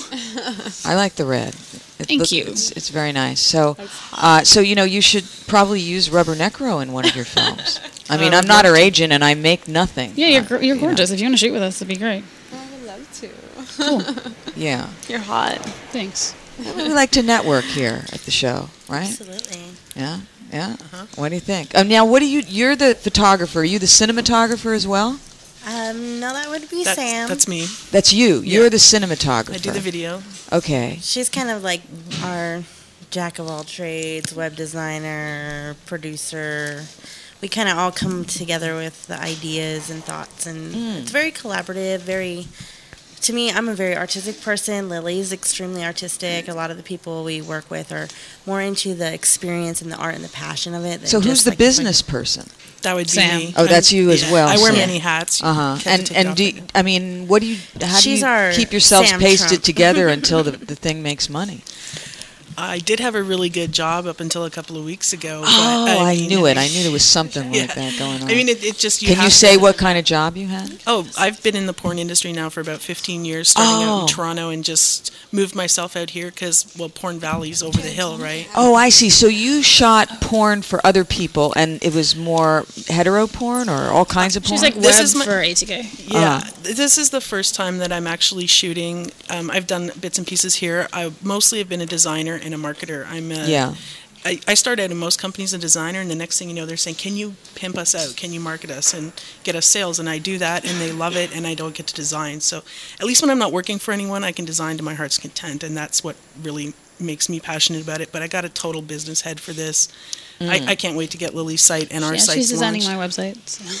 I like the red. It Thank look- you. It's, it's very nice. So, uh, so you know, you should probably use Rubber Necro in one of your films. I mean, I I'm would not love her to. agent, and I make nothing. yeah, you're Uh, gr- you're you know. gorgeous. If you want to shoot with us, it'd be great. I would love to. Cool. Yeah. You're hot. Thanks. We like to network here at the show, right? Absolutely. Yeah. Yeah. What do you think? Um, now, what do you? You're the photographer. Are you the cinematographer as well? Um, no, that would be That's, Sam. that's me. That's you. Yeah. You're the cinematographer. I do the video. Okay. She's kind of like our jack of all trades, web designer, producer. We kind of all come together with the ideas and thoughts, and Mm. it's very collaborative. Very, to me, I'm a very artistic person. Lily's extremely artistic. A lot of the people we work with are more into the experience and the art and the passion of it. than So who's just, the like, business person? That would be Sam. me. Oh, that's you as yeah, well, I wear Sam. many hats. You Uh huh. have to And take it and off do right you, now. I mean, what do you? How She's do you our keep yourselves Sam pasted Trump. together until the the thing makes money? I did have a really good job up until a couple of weeks ago. Oh, but, I, mean, knew it. I knew there was something Yeah. like that going on. I mean, it, it just you Can have you to- say what kind of job you had? Oh, I've been in the porn industry now for about fifteen years, starting out Oh. in Toronto and just moved myself out here because, well, Porn Valley's over the hill, right? Oh, I see. So you shot porn for other people, and it was more hetero porn or all kinds of porn? She's like This web is my- for A T K. Yeah, Uh-huh. this is the first time that I'm actually shooting. Um, I've done bits and pieces here. I mostly have been a designer and a marketer. I'm a, Yeah. I, I started out in most companies as a designer, and the next thing you know, they're saying, "Can you pimp us out? Can you market us and get us sales?" And I do that, and they love it, and I don't get to design. So at least when I'm not working for anyone, I can design to my heart's content, and that's what really makes me passionate about it. But I got a total business head for this. Mm. I, I can't wait to get Lily's site and our Yeah, site she's designing launched. my website.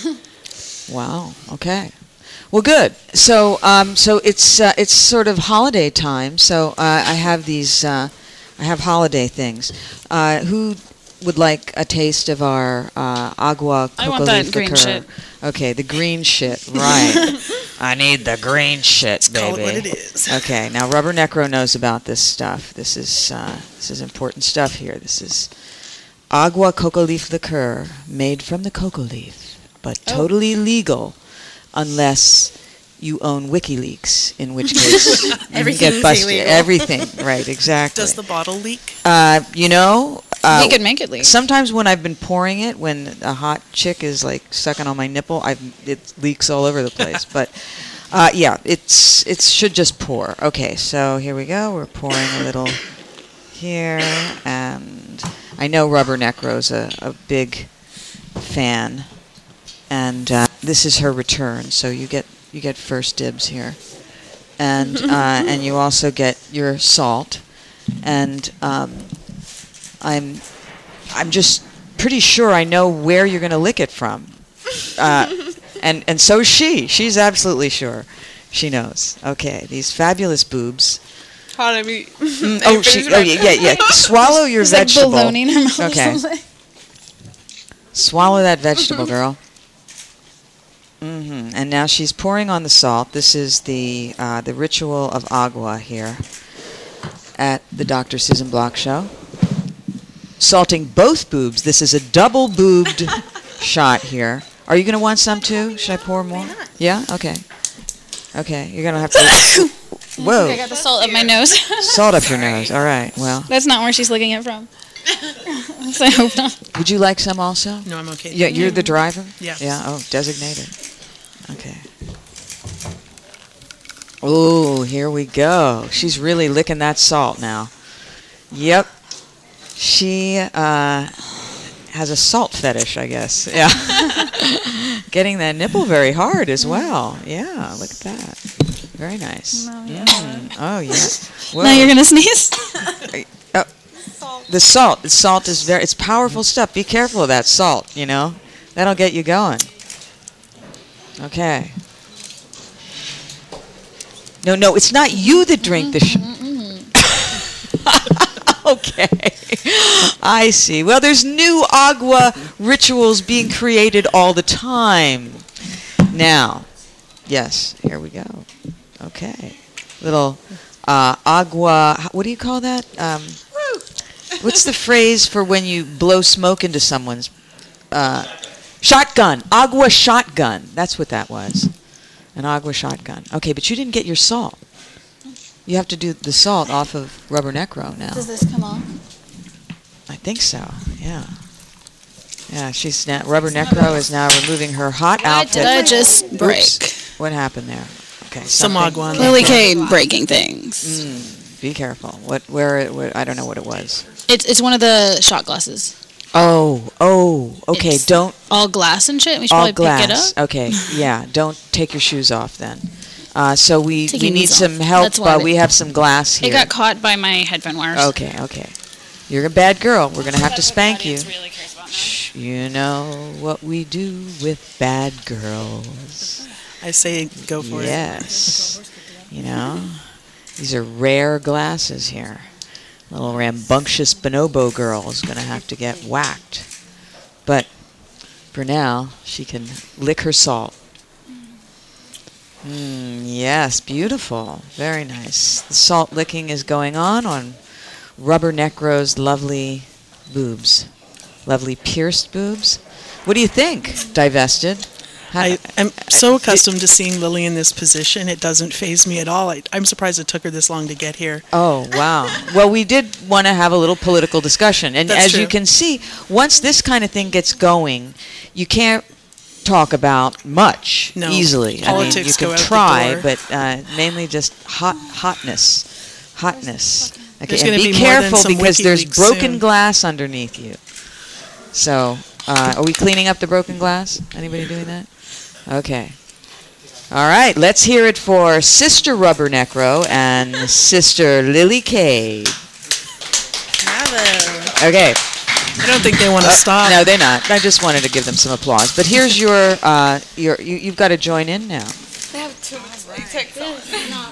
so. Wow. Okay. Well, good. So, um, so it's uh, it's sort of holiday time. So uh, I have these. Uh, I have holiday things. Uh, who would like a taste of our uh, agua I coco want that leaf green liqueur? shit. Okay, the green shit. Right. I need the green shit, baby. Call it what it is. Okay. Now, Rubber Necro knows about this stuff. This is uh, this is important stuff here. This is agua coco leaf liqueur made from the cocoa leaf, but Oh. totally legal unless you own WikiLeaks, in which case you Everything's get busted. illegal. Everything, right? Exactly. Does the bottle leak? uh, you know, uh, we could make it leak. sometimes when I've been pouring it, when a hot chick is like sucking on my nipple, I it leaks all over the place. But uh, yeah, it's it should just pour. Okay, so here we go. We're pouring a little here, and I know Rubber Necro's a, a big fan, and uh, this is her return. So you get you get first dibs here, and uh, and you also get your salt, and um, I'm I'm just pretty sure I know where you're going to lick it from, uh, and and so is she. She's absolutely sure. She knows. Okay, these fabulous boobs. Hot on me. Mm, oh, she, oh, yeah, yeah, yeah. Swallow your There's like vegetable. bologna in her mouth. or Okay. something. Swallow that vegetable, girl. hmm And now she's pouring on the salt. This is the uh, the ritual of agua here at the Doctor Susan Block Show. Salting both boobs. This is a double boobed shot here. Are you going to want some too? Should I pour more? Yeah? Okay. Okay. You're going to have to... Whoa. I got the salt up my nose. Salt up your nose. All right. Well, That's not where she's licking it from. so I hope not. would you like some also? No, I'm okay. Yeah, you're the driver? Yes. Yeah, oh, designated. Okay. Oh, here we go. She's really licking that salt now. Yep. She uh, has a salt fetish, I guess. Yeah. Getting that nipple very hard as well. Yeah, look at that. Very nice. No, yeah. Mm. Oh, yeah. Whoa. Now you're gonna sneeze. Oh, the salt. The salt is very. It's powerful stuff. Be careful of that salt. You know, that'll get you going. Okay. No, no, it's not you that drink the. Sh- okay. I see. Well, there's new agua rituals being created all the time. Now, yes, here we go. Okay. Little uh, agua. What do you call that? Um, what's the phrase for when you blow smoke into someone's uh, shotgun? Agua shotgun. That's what that was. An agua shotgun. Okay, but you didn't get your salt. You have to do the salt off of Rubbernecro now. Does this come off? I think so. Yeah. Yeah. She's now Rubbernecro is now removing her hot Why outfit. did I just break? Oops. What happened there? Okay. Some something- agua. Lily Kane breaking things. Mm, be careful. What? Where, where? I don't know what it was. It's it's one of the shot glasses. Oh. Oh. Okay. It's don't. all glass and shit. We should All probably glass. pick it up. Okay. Yeah. Don't take your shoes off then. Uh, so we, we Taking need these some off. help. That's why Uh, they- we have some glass here. It got caught by my headphone wires. Okay. Okay. You're a bad girl. We're gonna have to That's what spank the you. audience really cares about now. Shh, you know what we do with bad girls. I say go for it. Yes. You know, these are rare glasses here. Little rambunctious bonobo girl is going to have to get whacked. But for now, she can lick her salt. Mm, yes, beautiful. Very nice. The salt licking is going on on Rubbernecro's lovely boobs. Lovely pierced boobs. What do you think, Divested? How- I am so accustomed to seeing Lily in this position, it doesn't faze me at all. I, I'm surprised it took her this long to get here. Oh, wow. Well, we did want to have a little political discussion. And That's as you true. can see, once this kind of thing gets going, you can't talk about much No. easily. I mean, Politics you go can out the try, door. but uh, mainly just hot hotness. Hotness. Okay, There's and gonna be be more than careful some because there's WikiLeaks broken soon. glass underneath you. So, uh, are we cleaning up the broken glass? Anybody doing that? Okay. All right, let's hear it for Sister Rubbernecro and Sister Lily Cade. Bravo. Okay. I don't think they want to Uh, stop. No, they're not. I just wanted to give them some applause. But here's your, uh, your you, you've got to join in now. They have too much latex on.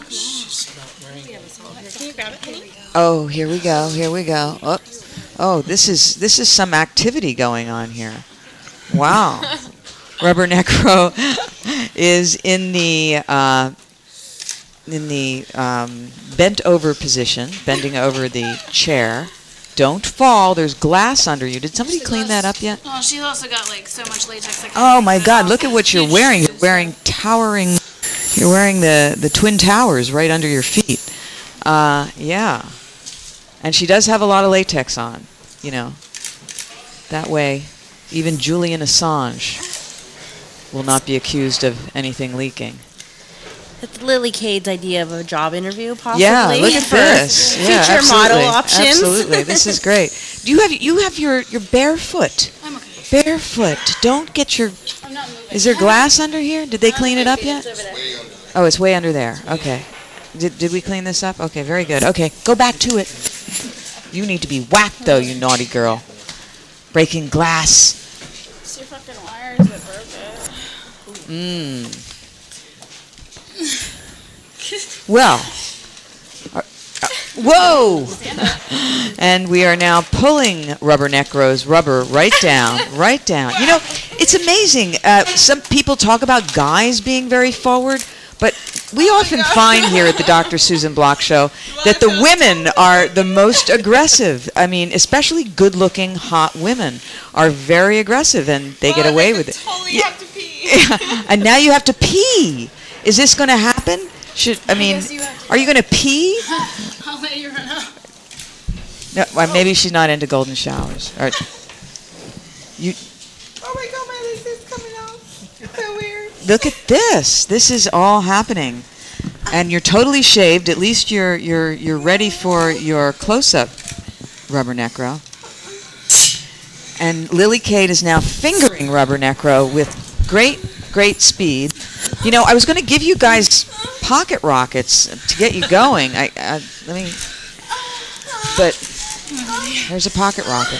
Oh, here we go. Here we go. Oh, oh, this is this is some activity going on here. Wow. Rubbernecro is in the uh, in the um, bent over position, bending over the chair. Don't fall. There's glass under you. Did somebody clean that up yet? Oh, she's also got like so much latex. I Oh my God! Look at what you're wearing. You're wearing towering. You're wearing the the twin towers right under your feet. Uh, yeah. And she does have a lot of latex on. You know. That way, even Julian Assange will not be accused of anything leaking. That's Lily Cade's idea of a job interview, possibly. Yeah, look at for this. Yeah, future absolutely. model options. Absolutely, this is great. Do you have you have your your barefoot? I'm okay. Barefoot. Don't get your. I'm not moving. Is there glass under here? Did they clean it up yet? Oh, it's way under there. Okay. Did did we clean this up? Okay, very good. Okay, go back to it. You need to be whacked though, you naughty girl. Breaking glass. It's your fucking wires that broke it. Mmm. Well, uh, uh, whoa! And we are now pulling Rubbernecro's rubber right down, right down. You know, it's amazing. Uh, some people talk about guys being very forward, but we often find here at the Doctor Susan Block Show that the women are the most aggressive. I mean, especially good-looking, hot women are very aggressive, and they get away with it. Totally Yeah. have to pee. And now you have to pee. Is this going to happen? Should I mean, guess you have to- are you going to pee? I'll let you run out. No, well, maybe she's not into golden showers. All right. You Oh my god, my lace is coming out. It's so weird. look at this. This is all happening. And you're totally shaved. At least you're you're you're ready for your close-up, Rubber Necro. And Lily Kate is now fingering Rubber Necro with great great speed. You know, I was going to give you guys pocket rockets to get you going. I, I let me. But there's a pocket rocket.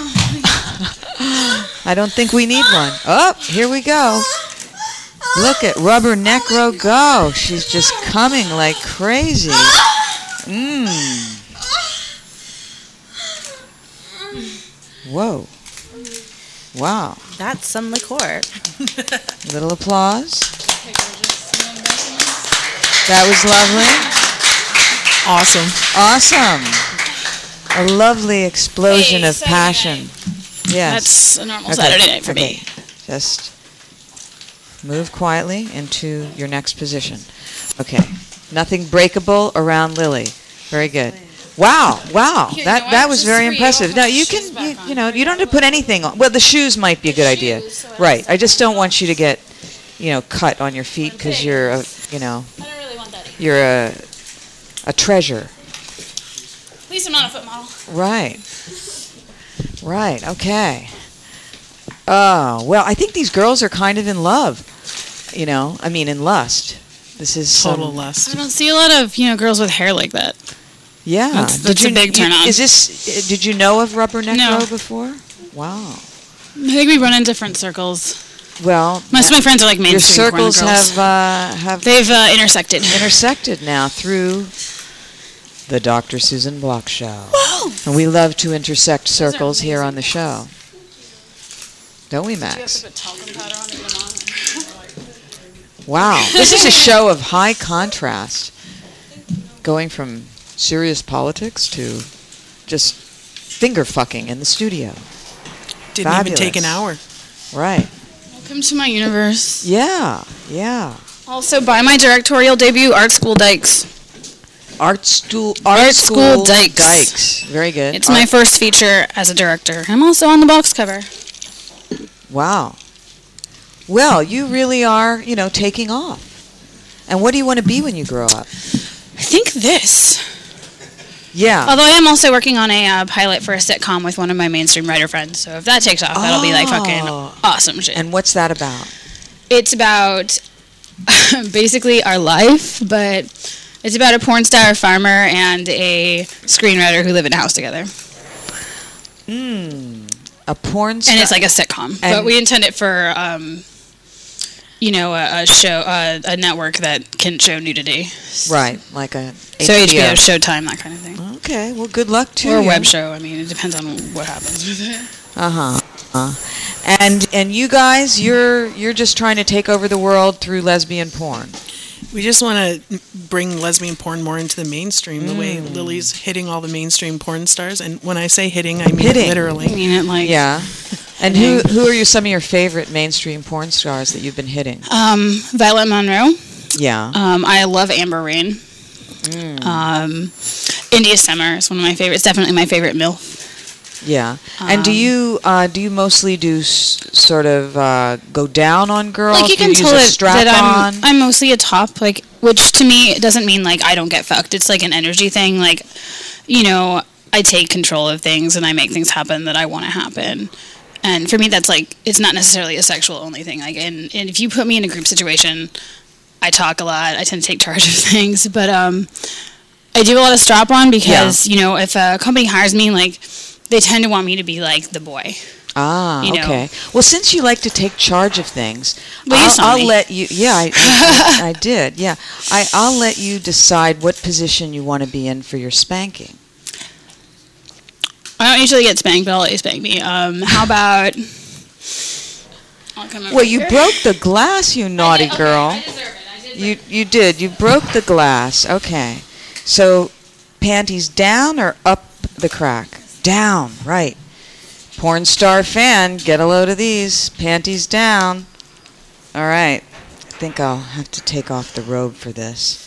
I don't think we need one. Oh, here we go. Look at Rubber Necro go. She's just coming like crazy. Mmm. Whoa. Wow. That's some liqueur. Little applause. That was lovely. Awesome. Awesome. A lovely explosion Hey, of Saturday passion. night. Yes. That's a normal Okay, Saturday night for okay. me. Just move quietly into your next position. Okay. Nothing breakable around Lily. Very good. Wow, wow. Here, you that know that what? was Just very for you, impressive. I'll Now put you the shoes can you, back you on. know, you don't have to put anything on. Well, the shoes might be a good idea. Shoes, so I don't Right. step I just don't on want you to get, you know, cut on your feet cuz Okay. you're a, you know, I don't really want that either. you're a a treasure. At least I'm not a foot model. Right. Right. Okay. Oh, well, I think these girls are kind of in love. You know, I mean, in lust. This is some- Total lust. I don't see a lot of, you know, girls with hair like that. Yeah. That's- Did that's you, a big you- turn on. Is this? uh, Did you know of Rubber Necro No. before? Wow. I think we run in different circles. Well, Most of my friends are like your mainstream porn circles girls. have uh, have They've uh, intersected. intersected now through the Doctor Susan Block Show, Whoa! and we love to intersect Those are circles here on the amazing. show, don't we, Do you have Max? to put talcum powder on to get them on? Wow, this is a show of high contrast, going from serious politics to just finger fucking in the studio. Didn't even take an Fabulous. hour. Right. Welcome to my universe. Yeah, yeah. Also, buy my directorial debut, Art School Dykes. Art school, art, Art School Dykes. Dykes. Very good. It's my Art- first feature as a director. I'm also on the box cover. Wow. Well, you really are, you know, taking off. And what do you want to be when you grow up? I think this. Yeah. Although I am also working on a uh, pilot for a sitcom with one of my mainstream writer friends. So if that takes off, that'll be like fucking Oh. awesome shit. And what's that about? It's about basically our life, but it's about a porn star, a farmer, and a screenwriter who live in a house together. Mm. A porn star. And it's like a sitcom. But And- we intend it for, um, you know, a, a show, uh, a network that can show nudity. Right, like a So H B O, H B O. Showtime, that kind of thing. Okay, well, good luck to Or a you. web show. I mean, it depends on what happens with it. Uh-huh. Uh, and and you guys, you're you're just trying to take over the world through lesbian porn. We just want to bring lesbian porn more into the mainstream, the way Mm. Lily's hitting all the mainstream porn stars. And when I say hitting, I mean Hitting. I literally. mean it like... Yeah. And who who are you some of your favorite mainstream porn stars that you've been hitting? Um, Violet Monroe. Yeah. Um, I love Amber Rain. Mm. Um, India Summer is one of my favorites. Definitely my favorite MILF. Yeah. And do Um, you uh, do you mostly do s- sort of uh, go down on girls? Like you Do can use tell a it strap that on? I'm, I'm mostly a top, like, which to me it doesn't mean like I don't get fucked. It's like an energy thing. Like, you know, I take control of things and I make things happen that I want to happen. And for me, that's like it's not necessarily a sexual only thing. Like, and, and if you put me in a group situation, I talk a lot. I tend to take charge of things, but um, I do a lot of strap on because you know if a company hires me, like they tend to want me to be like the boy. Ah, you know. okay. Well, since you like to take charge of things, Well, you I'll, saw I'll me. let you. Yeah, I, I, I did. Yeah, I, I'll let you decide what position you want to be in for your spanking. I don't usually get spanked, but I'll let you spank me. Um, how about? I'll come over Well, you here. broke the glass, you naughty Okay, girl. I deserve it. I did You you did. You broke the glass. Okay. So, panties down or up the crack? Down. Right. Porn star fan, get a load of these. Panties down. All right. I think I'll have to take off the robe for this.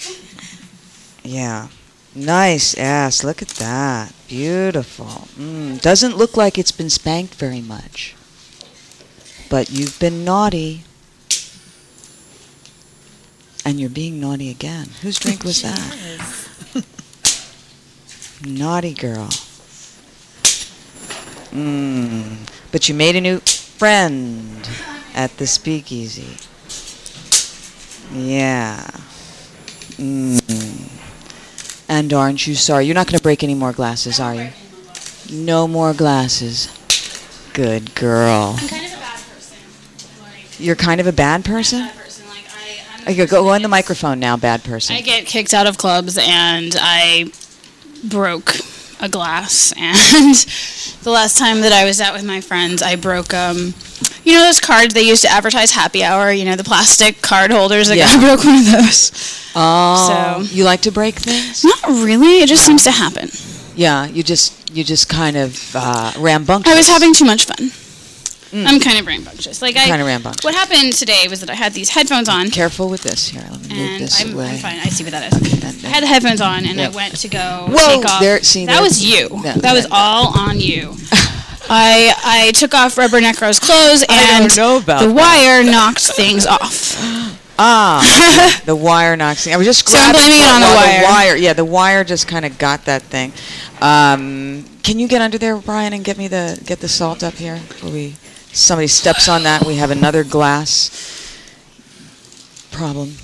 Yeah. Nice ass. Look at that. Beautiful. Mm, doesn't look like it's been spanked very much. But you've been naughty. And you're being naughty again. Whose drink was that? Naughty girl. Mm. But you made a new friend at the speakeasy. Yeah. Mm. And aren't you sorry? You're not going to break any more glasses, are you? No more glasses. Good girl. I'm kind of a bad person. Like, You're kind of a bad person? bad person. Like, I, I'm Okay, go on the microphone now, bad person. I get kicked out of clubs, and I broke a glass. And the last time that I was out with my friends, I broke, um, you know those cards they used to advertise happy hour? You know, the plastic card holders? Like, Yeah. I broke one of those. Oh, So- you like to break things? Not really. It just seems to happen. Yeah, you just you just kind of uh, rambunctious. I was having too much fun. I'm kind of rambunctious. Like I, Kind of rambunctious. What happened today was that I had these headphones on, Careful with this here. Let me move and this I'm, away. I'm fine. I see what that is. Then- I then- had the headphones on, and Yeah. I went to go Whoa, take off. there- see, that there- was you. No, that was that- all on you. I I took off Rubber Necro's clothes, I and don't know about the that. wire knocked things off. Ah, okay. The wire knocks. I was just So I'm grabbing blaming it for- on the well, wire. The wire, yeah, the wire just kind of got that thing. Um, can you get under there, Brian, and get me the get the salt up here before we somebody steps on that? We have another glass problem.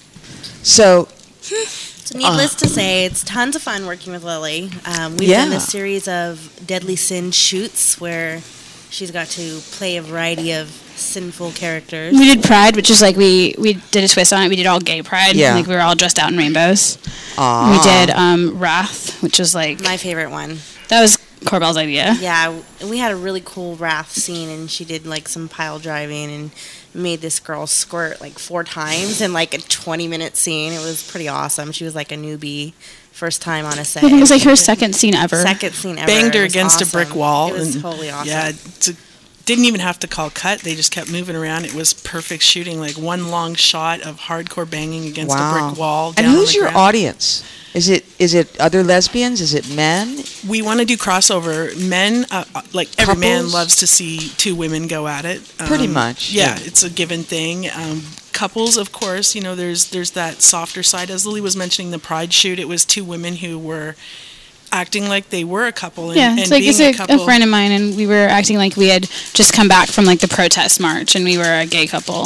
So, So needless to say, it's tons of fun working with Lily. Um, we've Yeah. done a series of Deadly Sin shoots where she's got to play a variety of sinful characters. We did Pride, which is like we we did a twist on it. We did all gay Pride. Yeah. Like we were all dressed out in rainbows. aw. We did um, Wrath, which was like My favorite one. that was Corbell's idea. Yeah, and we had a really cool Wrath scene, and she did like some pile driving and made this girl squirt like four times in like a twenty minute scene. It was pretty awesome. She was like a newbie, first time on a set. I think it was like her second scene ever. second scene ever. Banged her It was against a awesome. brick wall. It was and totally awesome. Yeah, it's a, didn't even have to call cut. They just kept moving around. It was perfect shooting, like one long shot of hardcore banging against a Wow. brick wall. And down on who's the your ground. audience? Is it is it other lesbians? Is it men? We want to do crossover. Men, uh, uh, like every man Couples? loves to see two women go at it. Pretty Um, much, Yeah, yeah. it's a given thing. Um, couples, of course, you know, there's there's that softer side. As Lily was mentioning, the Pride shoot, it was two women who were acting like they were a couple and, Yeah, and it's like being it's a a, couple. a friend of mine, and we were acting like we had just come back from like the protest march, and we were a gay couple.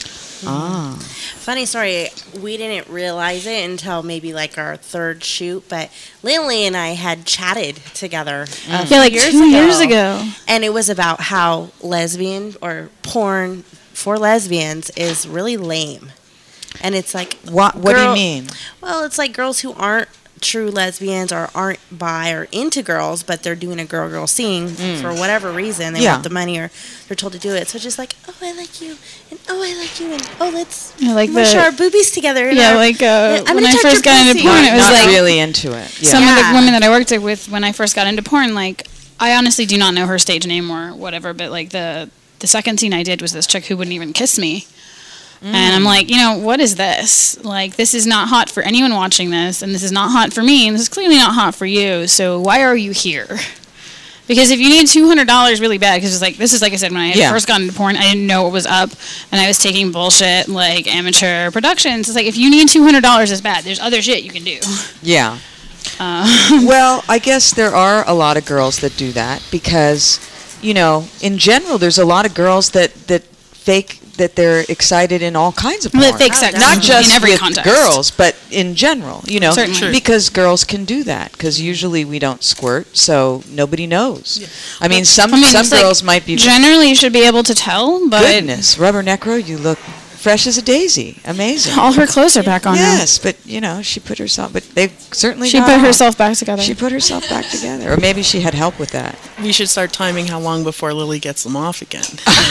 Ah. Funny story, we didn't realize it until maybe like our third shoot, but Lily and I had chatted together. a few Yeah, like years two ago, years ago. And it was about how lesbian or porn for lesbians is really lame. And it's like, What what do you girl- mean? well, it's like girls who aren't true lesbians or aren't bi or into girls, but they're doing a girl girl scene for whatever reason. They Yeah. want the money or they're told to do it. So just like, oh, I like you, and oh, I like you, and oh, let's Yeah, like mush the- our boobies together. and Yeah, our- like uh, I'm when gonna I touch first your got into pussy. porn, it was Not like really into it. Yeah. some of Yeah. the women that I worked with when I first got into porn. Like I honestly do not know her stage name or whatever, but like the the second scene I did was this chick who wouldn't even kiss me. And I'm like, you know, what is this? Like, this is not hot for anyone watching this, and this is not hot for me, and this is clearly not hot for you. So why are you here? Because if you need two hundred dollars really bad, because it's like, this is like I said, when I had Yeah. first got into porn, I didn't know what was up, and I was taking bullshit, like amateur productions. It's like, if you need two hundred dollars as bad, there's other shit you can do. Yeah. Uh, Well, I guess there are a lot of girls that do that because, you know, in general, there's a lot of girls that, that fake that they're excited in all kinds of porn. That fake sex Not in just every with context. girls, but in general, you know, Certainly. Sure. because girls can do that because usually we don't squirt, so nobody knows. I mean, some I mean, some it's like, girls might be. generally, you should be able to tell, but Goodness, Rubber Necro, you look fresh as a daisy. Amazing. all her clothes are back on Yes, but you know, she put herself. But they certainly now. She got put off. herself back together. She put herself back together, or maybe she had help with that. We should start timing how long before Lily gets them off again.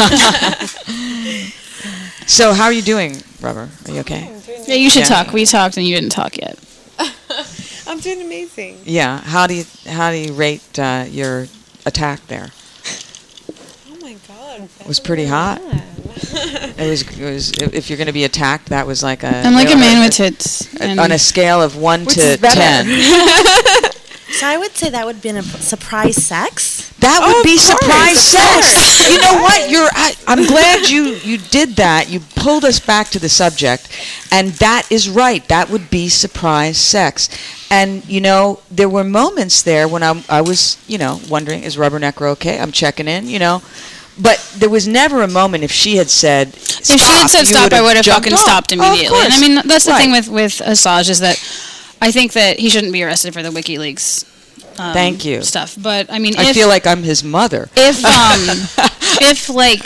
So, how are you doing, Rubber? Are you okay? Yeah, you should Yeah. talk. We talked and you didn't talk yet. I'm doing amazing. Yeah. How do you how do you rate uh, your attack there? Oh my god. It was pretty hot. It was. It was. If you're going to be attacked, that was like a. I'm like a man a- with tits. and- on a scale of one Which to is better. ten. So I would say that would have been a p- surprise sex. That would Oh, be of course, surprise of sex. course. You know what? You're. I, I'm glad you you did that. You pulled us back to the subject, and that is right. That would be surprise sex. And you know, there were moments there when I I was you know wondering, is Rubbernecker okay? I'm checking in. You know. But there was never a moment if she had said stop, If she had said you stop, I would have jumped fucking off. stopped Oh, of immediately. and I course. mean, that's the Right. thing with, with Assange is that I think that he shouldn't be arrested for the WikiLeaks um, Thank you. stuff. But, I mean, I if, feel like I'm his mother. if, um, if, like,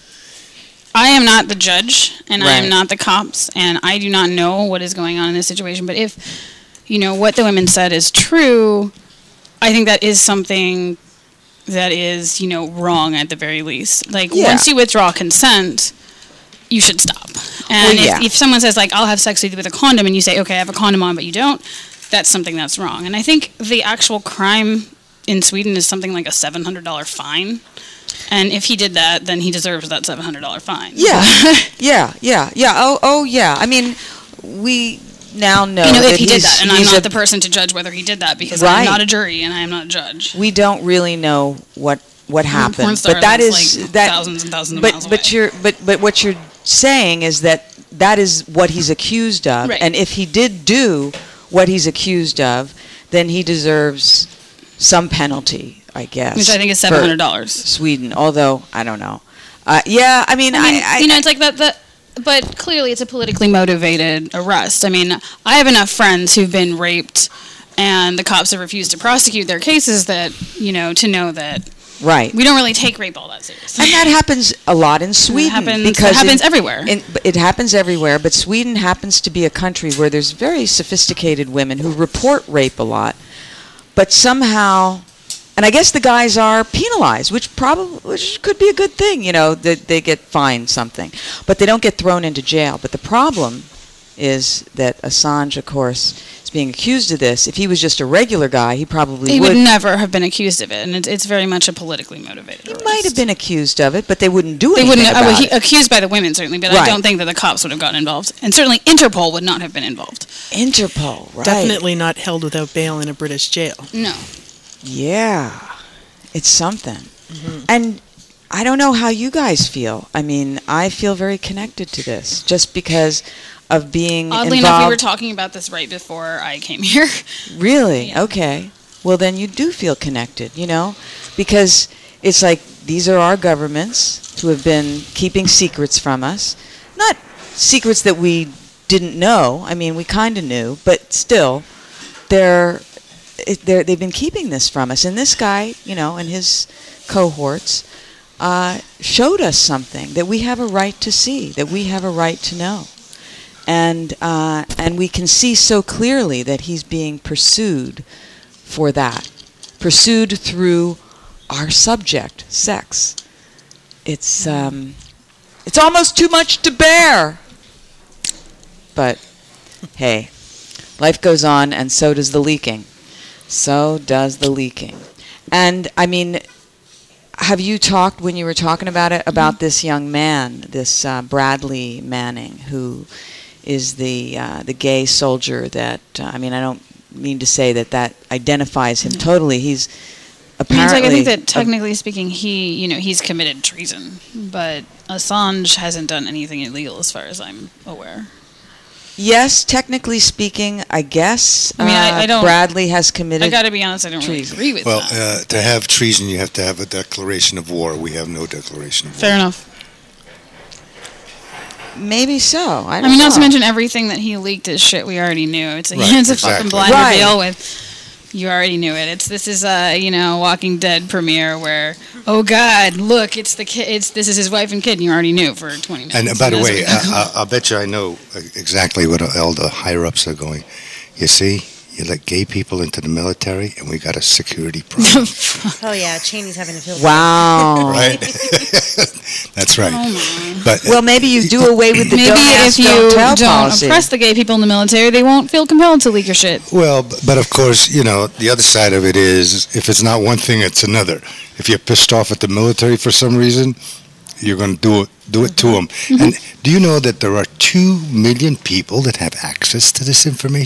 I am not the judge and I am Right. not the cops and I do not know what is going on in this situation, but if, you know, what the women said is true, I think that is something that is, you know, wrong at the very least. Like, Yeah. once you withdraw consent, you should stop. And Well, yeah. if, if someone says, like, I'll have sex with you with a condom, and you say, okay, I have a condom on, but you don't, that's something that's wrong. And I think the actual crime in Sweden is something like a seven hundred dollars fine. And if he did that, then he deserves that seven hundred dollars fine. Yeah, yeah, yeah, yeah. Oh, oh, yeah. I mean, we now know, you know, that if he did he's- that, and I'm he's not a- the person to judge whether he did that because Right. I'm not a jury and I am not a judge. we don't really know what what porn happened, star but that lives, is like, that thousands and thousands of but miles but away. you're but but what you're saying is that that is what he's accused of, Right. and if he did do what he's accused of, then he deserves some penalty, I guess. Which I think is for seven hundred dollars. Sweden, although I don't know. Uh, yeah, I mean, I mean, I, I, you know, it's like that. That, but clearly, it's a politically motivated arrest. I mean, I have enough friends who've been raped, and the cops have refused to prosecute their cases. That you know, to know that right. we don't really take rape all that seriously. And that happens a lot in Sweden. happens- because it happens in- everywhere. in- it happens everywhere, but Sweden happens to be a country where there's very sophisticated women who report rape a lot, but somehow, and I guess the guys are penalized, which probably which could be a good thing. You know, that they get fined something, but they don't get thrown into jail. But the problem is that Assange, of course, is being accused of this. If he was just a regular guy, he probably he would. would never have been accused of it, and it's, it's very much a politically motivated. He arrest. might have been accused of it, but they wouldn't do They anything wouldn't. about uh, well, he, it. accused by the women certainly, but I Right. don't think that the cops would have gotten involved, and certainly Interpol would not have been involved. Interpol, right? Definitely not held without bail in a British jail. No. Yeah, it's something. And I don't know how you guys feel. I mean, I feel very connected to this just because of being Oddly involved. enough, we were talking about this right before I came here. Really? Yeah. Okay. Well, then you do feel connected, you know, because it's like these are our governments who have been keeping secrets from us. Not secrets that we didn't know. I mean, we kind of knew, but still, they're, it- they're they've been keeping this from us. And this guy, you know, and his cohorts uh, showed us something that we have a right to see, that we have a right to know. And uh, and we can see so clearly that he's being pursued for that, pursued through our subject, sex. It's um, it's almost too much to bear. But hey, life goes on, and so does the leaking. So does the leaking. And I mean, have you talked when you were talking about it about mm-hmm. this young man, this uh, Bradley Manning, who is the uh, the gay soldier that uh, I mean I don't mean to say that that identifies him totally. He's I mean, it's apparently. like, I think that technically speaking, he you know he's committed treason, but Assange hasn't done anything illegal as far as I'm aware. Yes, technically speaking, I guess. I mean, I- uh, I don't- Bradley has committed. I got to be honest, I don't really treason. agree with Well, that. uh, to have treason, you have to have a declaration of war. We have no declaration of war. Fair enough. Maybe so. I, I don't mean, know. not to mention everything that he leaked is shit we already knew. It's a, Right, it's a exactly. fucking blind Right. reveal with. You already knew it. It's this is a you know Walking Dead premiere where oh god look it's the kid it's this is his wife and kid and you already knew for twenty minutes. And uh, by the that's way, what- I, I, I'll bet you I know exactly what all the higher ups are going. You see, you let gay people into the military, and we got a security problem. Oh yeah, Cheney's having a field. Wow. Right? That's right. Oh, But Well, maybe you do away with the maybe don't if ask, you don't tell don't policy. oppress the gay people in the military, they won't feel compelled to leak your shit. well, b- but of course, you know, the other side of it is if it's not one thing, it's another. If you're pissed off at the military for some reason, you're going to do it do it to them. Mm-hmm. And do you know that there are two million people that have access to this information?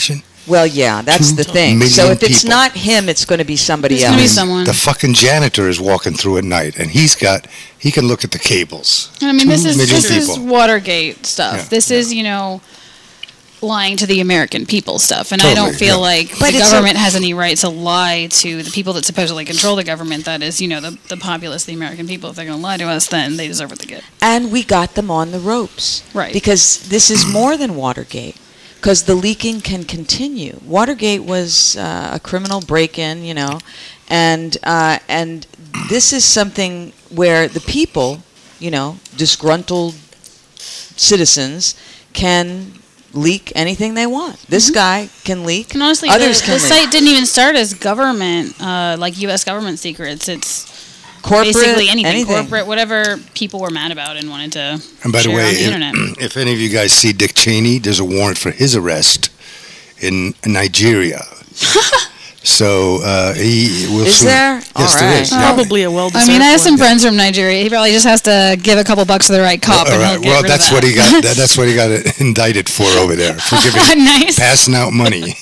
Well, yeah, that's Two the thing. million So if it's people. not him, it's going to be somebody It's else. gonna be someone. The fucking janitor is walking through at night, and he's got he can look at the cables. I mean, this Two is million this is people. Watergate stuff. Yeah, this yeah. is, you know, lying to the American people stuff. And I Totally, don't feel yeah. like But the it's a- government has any right to lie to the people that supposedly control the government. That is, you know, the, the populace, the American people. If they're going to lie to us, then they deserve what they get. And we got them on the ropes. Right. Because this is more than Watergate. Because the leaking can continue. Watergate was uh, a criminal break-in, you know, and uh, and this is something where the people, you know, disgruntled citizens can leak anything they want. This guy can leak. And honestly, Others the, can the leak. site didn't even start as government, uh, like U S government secrets. It's Corporate, basically anything, anything. corporate, whatever people were mad about and wanted to And by the share way, on the if, internet. if any of you guys see Dick Cheney, there's a warrant for his arrest in Nigeria. So uh, he will Is soon. there? Yes, All there right. is. yeah. Probably a well-deserved I mean, I have some one. friends from Nigeria. He probably just has to give a couple bucks to the right cop, All and right. he'll get Well, rid that's of what that. he got. That, that's what he got indicted for over there for giving, Nice. passing out money.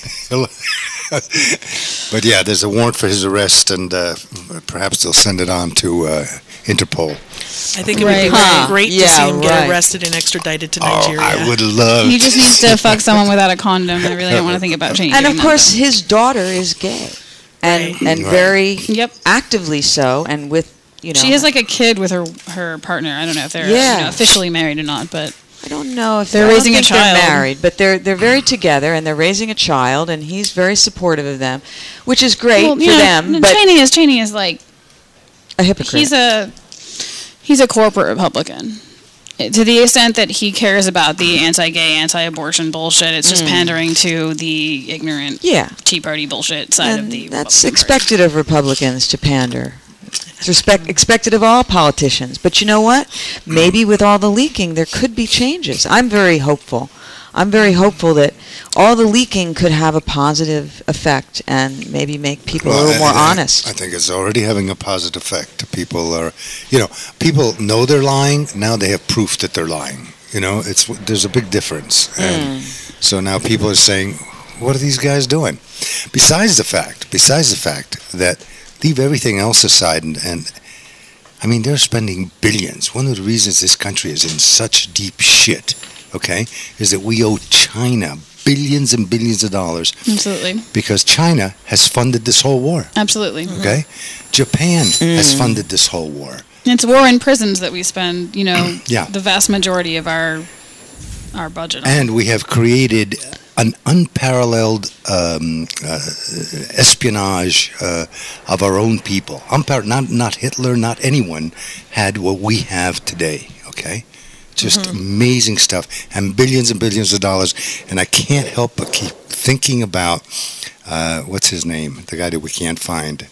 But yeah, there's a warrant for his arrest, and uh, perhaps they'll send it on to uh, Interpol. I think it would be Right. really Huh. great to Yeah, see him right. get arrested and extradited to Oh, Nigeria. I would love. He just needs to fuck someone without a condom. I really don't want to think about changing. And of that, course, though. his daughter is gay, and Right. and Right. very Yep. actively so, and with you know. She has like a kid with her her partner. I don't know if they're Yeah. you know, officially married or not, but I don't know if They're I don't raising a think child. They're married, but they're they're very together, and they're raising a child, and he's very supportive of them, which is great well, for you know, them. But Cheney is Cheney is like a hypocrite. he's a he's a corporate Republican. To the extent that he cares about the anti-gay, anti-abortion bullshit, it's just pandering to the ignorant yeah, Tea Party bullshit side of and the that's Republican expected of Republicans to pander. It's respect, expected of all politicians. But you know what? Maybe with all the leaking, there could be changes. I'm very hopeful. I'm very hopeful that all the leaking could have a positive effect and maybe make people a Well, little more I- I- honest. I think it's already having a positive effect. People are, you know, people know they're lying. Now they have proof that they're lying. You know, it's there's a big difference, and so now people are saying, "What are these guys doing?" Besides the fact, besides the fact that leave everything else aside, and, and I mean, they're spending billions. One of the reasons this country is in such deep shit, okay, is that we owe China billions and billions of dollars Absolutely. because China has funded this whole war. Absolutely. Okay, Japan has funded this whole war. It's war in prisons that we spend, you know, Yeah. the vast majority of our our budget on. And we have created an unparalleled um, uh, espionage uh, of our own people. Unpar- not not Hitler, not anyone had what we have today. Okay, just amazing stuff, and billions and billions of dollars. And I can't help but keep thinking about uh, what's his name, the guy that we can't find.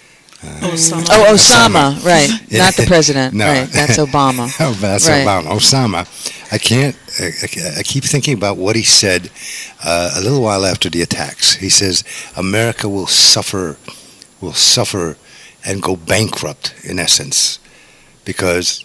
Osama. Oh, Osama, right. Yeah. Not the president. No. Right, that's Obama. Oh, that's Right. Obama. Osama. I can't. I, I- I keep thinking about what he said uh, a little while after the attacks. He says America will suffer, will suffer, and go bankrupt in essence, because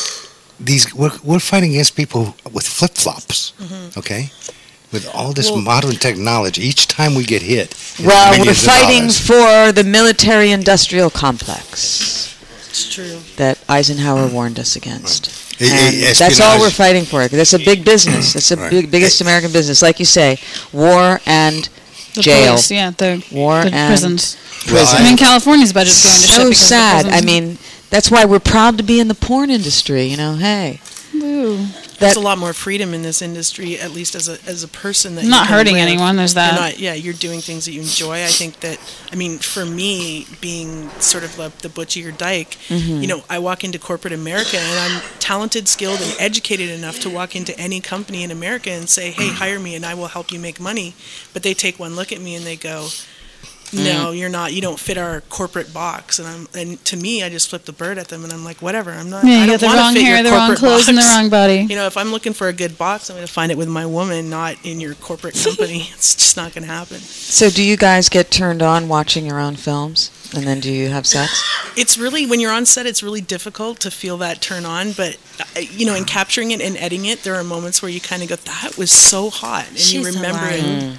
these we're we're fighting against people with flip flops. Okay. With all this Well- modern technology, each time we get hit, it's Well, we're millions of fighting dollars. for the military-industrial complex It's true. that Eisenhower warned us against. Eh, eh, And that's all espionage. we're fighting for. That's a big business. It's the Right. big, biggest American business. Like you say, war and the jail. police, yeah, the, War the and prisons. Well, I mean, California's budget's going to shit So because of the sad. I prisons. mean, that's why we're proud to be in the porn industry. You know, hey, Woo. There's that a lot more freedom in this industry, at least as a as a person. That Not you can hurting live. anyone, there's that. You're not, yeah, you're doing things that you enjoy. I think that, I mean, for me, being sort of the, the butchie or dyke, Mm-hmm. you know, I walk into corporate America and I'm talented, skilled, and educated enough to walk into any company in America and say, hey, hire me and I will help you make money. But they take one look at me and they go, no, you're not. You don't fit our corporate box. And I'm, and to me, I just flip the bird at them, and I'm like, whatever. I'm not. Yeah, I you don't got the wanna wrong fit hair, your the wrong corporate clothes, and the box. wrong body. You know, if I'm looking for a good box, I'm going to find it with my woman, not in your corporate company. It's just not going to happen. so. Do you guys get turned on watching your own films, and then do you have sex? It's really, when you're on set, it's really difficult to feel that turn on. But, uh, you know, in capturing it and editing it, there are moments where you kind of go, that was so hot. And you She's remember alive. it.